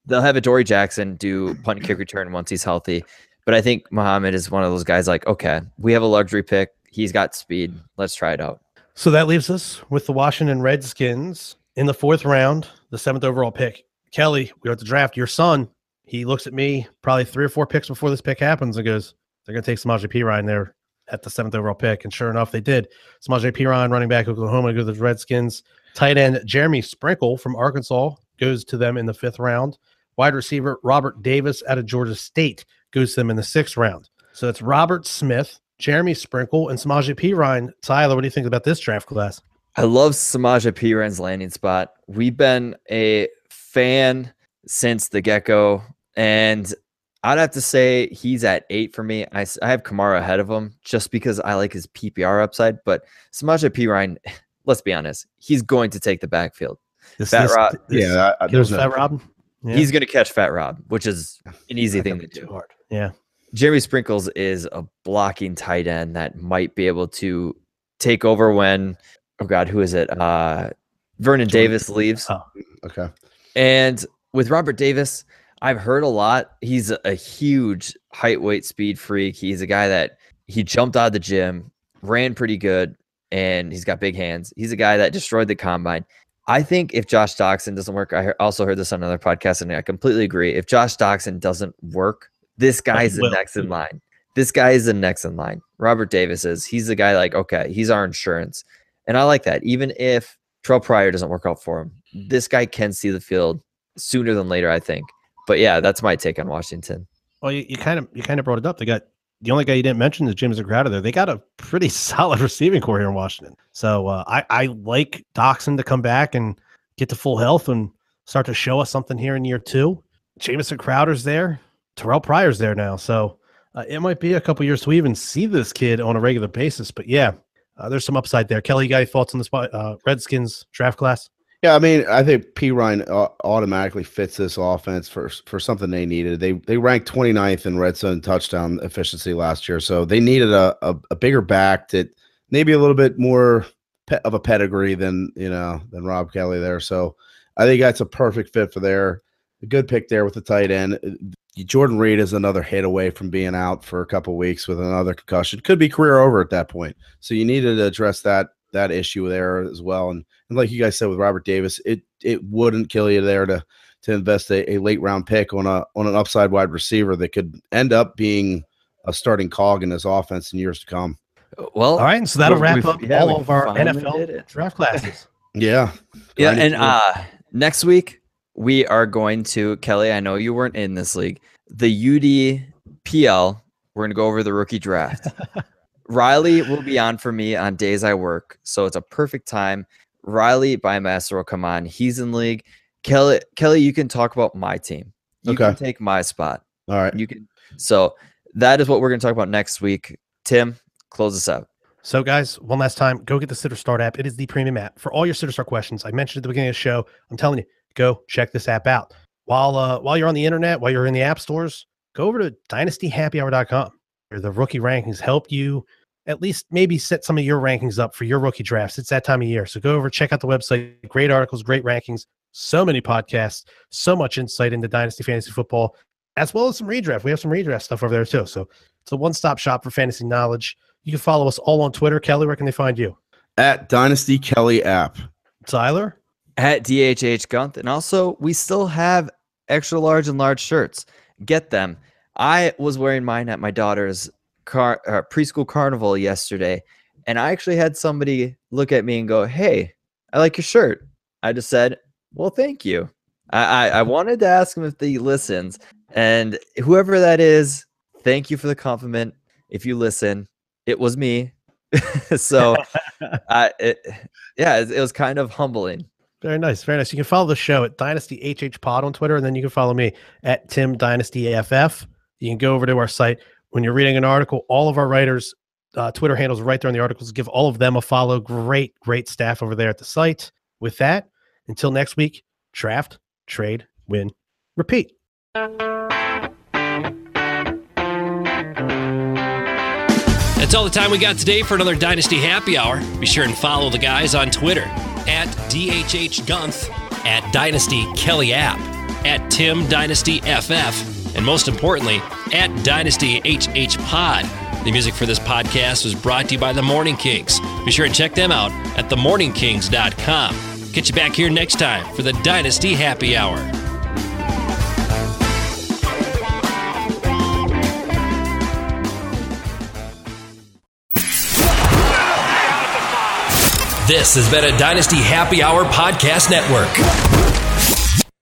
they'll have Adoree Jackson do punt and kick return once he's healthy. But I think Muhammad is one of those guys like, okay, we have a luxury pick. He's got speed. Let's try it out. So that leaves us with the Washington Redskins in the fourth round, the seventh overall pick. Kelly, we are at the draft. Your son, he looks at me probably three or four picks before this pick happens and goes, they're going to take Samaje Perine there at the seventh overall pick. And sure enough, they did. Samaje Perine, running back Oklahoma, goes to the Redskins. Tight end Jeremy Sprinkle from Arkansas goes to them in the fifth round. Wide receiver Robert Davis out of Georgia State goes to them in the sixth round. So it's Robert Smith, Jeremy Sprinkle, and Samaje Perine. Tyler, what do you think about this draft class? I love Samaje Perine's landing spot. We've been a fan since the get-go, and I'd have to say he's at eight for me. I, I have Kamara ahead of him just because I like his P P R upside, but Samaje Perine, let's be honest, he's going to take the backfield. This, Fat this, Rob, this, yeah, I, there's no, Fat Rob. Yeah. He's going to catch Fat Rob, which is an easy thing to do. Hard. Yeah. Jeremy Sprinkles is a blocking tight end that might be able to take over when, oh God, who is it? Uh, Vernon Davis leaves. Oh. Okay. And with Robert Davis, I've heard a lot. He's a huge height, weight, speed freak. He's a guy that he jumped out of the gym, ran pretty good, and he's got big hands. He's a guy that destroyed the combine. I think if Josh Doctson doesn't work, I also heard this on another podcast, and I completely agree. If Josh Doctson doesn't work, this guy's the next in line. This guy is the next in line. Robert Davis is. He's the guy like, okay, he's our insurance. And I like that. Even if Terrell Pryor doesn't work out for him, this guy can see the field sooner than later, I think. But yeah, that's my take on Washington. Well, you, you kind of you kind of brought it up. They got the only guy you didn't mention is James Crowder there. They got a pretty solid receiving core here in Washington. So uh, I, I like Doctson to come back and get to full health and start to show us something here in year two. Jamison Crowder's there. Terrell Pryor's there now. So uh, it might be a couple years to even see this kid on a regular basis. But yeah, uh, there's some upside there. Kelly, you got any thoughts on this uh, Redskins draft class? Yeah, I mean, I think Perine uh, automatically fits this offense for for something they needed. They they ranked twenty-ninth in red zone touchdown efficiency last year, so they needed a, a, a bigger back that maybe a little bit more pe- of a pedigree than you know than Rob Kelly there. So I think that's a perfect fit for there. A good pick there with the tight end. Jordan Reed is another hit away from being out for a couple of weeks with another concussion. Could be career over at that point. So you needed to address that that issue there as well. And, and like you guys said with Robert Davis, it it wouldn't kill you there to to invest a, a late round pick on a on an upside wide receiver that could end up being a starting cog in this offense in years to come. Well, all right, and so that'll wrap up yeah, all of our N F L draft classes. Yeah. Yeah, and uh, next week we are going to, Kelly, I know you weren't in this league, the U D P L. We're going to go over the rookie draft. Riley will be on for me on days I work, so it's a perfect time. Riley Bymaster will come on. He's in league. Kelly, Kelly, you can talk about my team. You okay. can take my spot. All right. You can. So that is what we're going to talk about next week. Tim, close us out. So, guys, one last time, go get the Sitter Start app. It is the premium app for all your Sitter Start questions. I mentioned at the beginning of the show. I'm telling you, go check this app out. While uh, while you're on the internet, while you're in the app stores, go over to dynasty happy hour dot com. The rookie rankings help you at least maybe set some of your rankings up for your rookie drafts. It's that time of year. So go over, check out the website. Great articles, great rankings, so many podcasts, so much insight into Dynasty Fantasy Football, as well as some redraft. We have some redraft stuff over there too. So it's a one-stop shop for fantasy knowledge. You can follow us all on Twitter. Kelly, where can they find you? At Dynasty Kelly app. Tyler? At D H H Gunth. And also, we still have extra large and large shirts. Get them. I was wearing mine at my daughter's car uh, preschool carnival yesterday, and I actually had somebody look at me and go, "Hey, I like your shirt." I just said, "Well, thank you." I, I, I wanted to ask him if he listens, and whoever that is, thank you for the compliment. If you listen, it was me. So, uh, it, yeah, it, it was kind of humbling. Very nice, very nice. You can follow the show at Dynasty H H Pod on Twitter, and then you can follow me at Tim Dynasty A F F. You can go over to our site. When you're reading an article, all of our writers' uh, Twitter handles right there in the articles. Give all of them a follow. Great, great staff over there at the site. With that, until next week, draft, trade, win, repeat. That's all the time we got today for another Dynasty Happy Hour. Be sure and follow the guys on Twitter at D H H Gunth, at Dynasty Kelly App, at Tim Dynasty F F, and most importantly, at Dynasty H H Pod. The music for this podcast was brought to you by The Morning Kings. Be sure to check them out at the morning kings dot com. Get you back here next time for the Dynasty Happy Hour. This has been a Dynasty Happy Hour podcast network.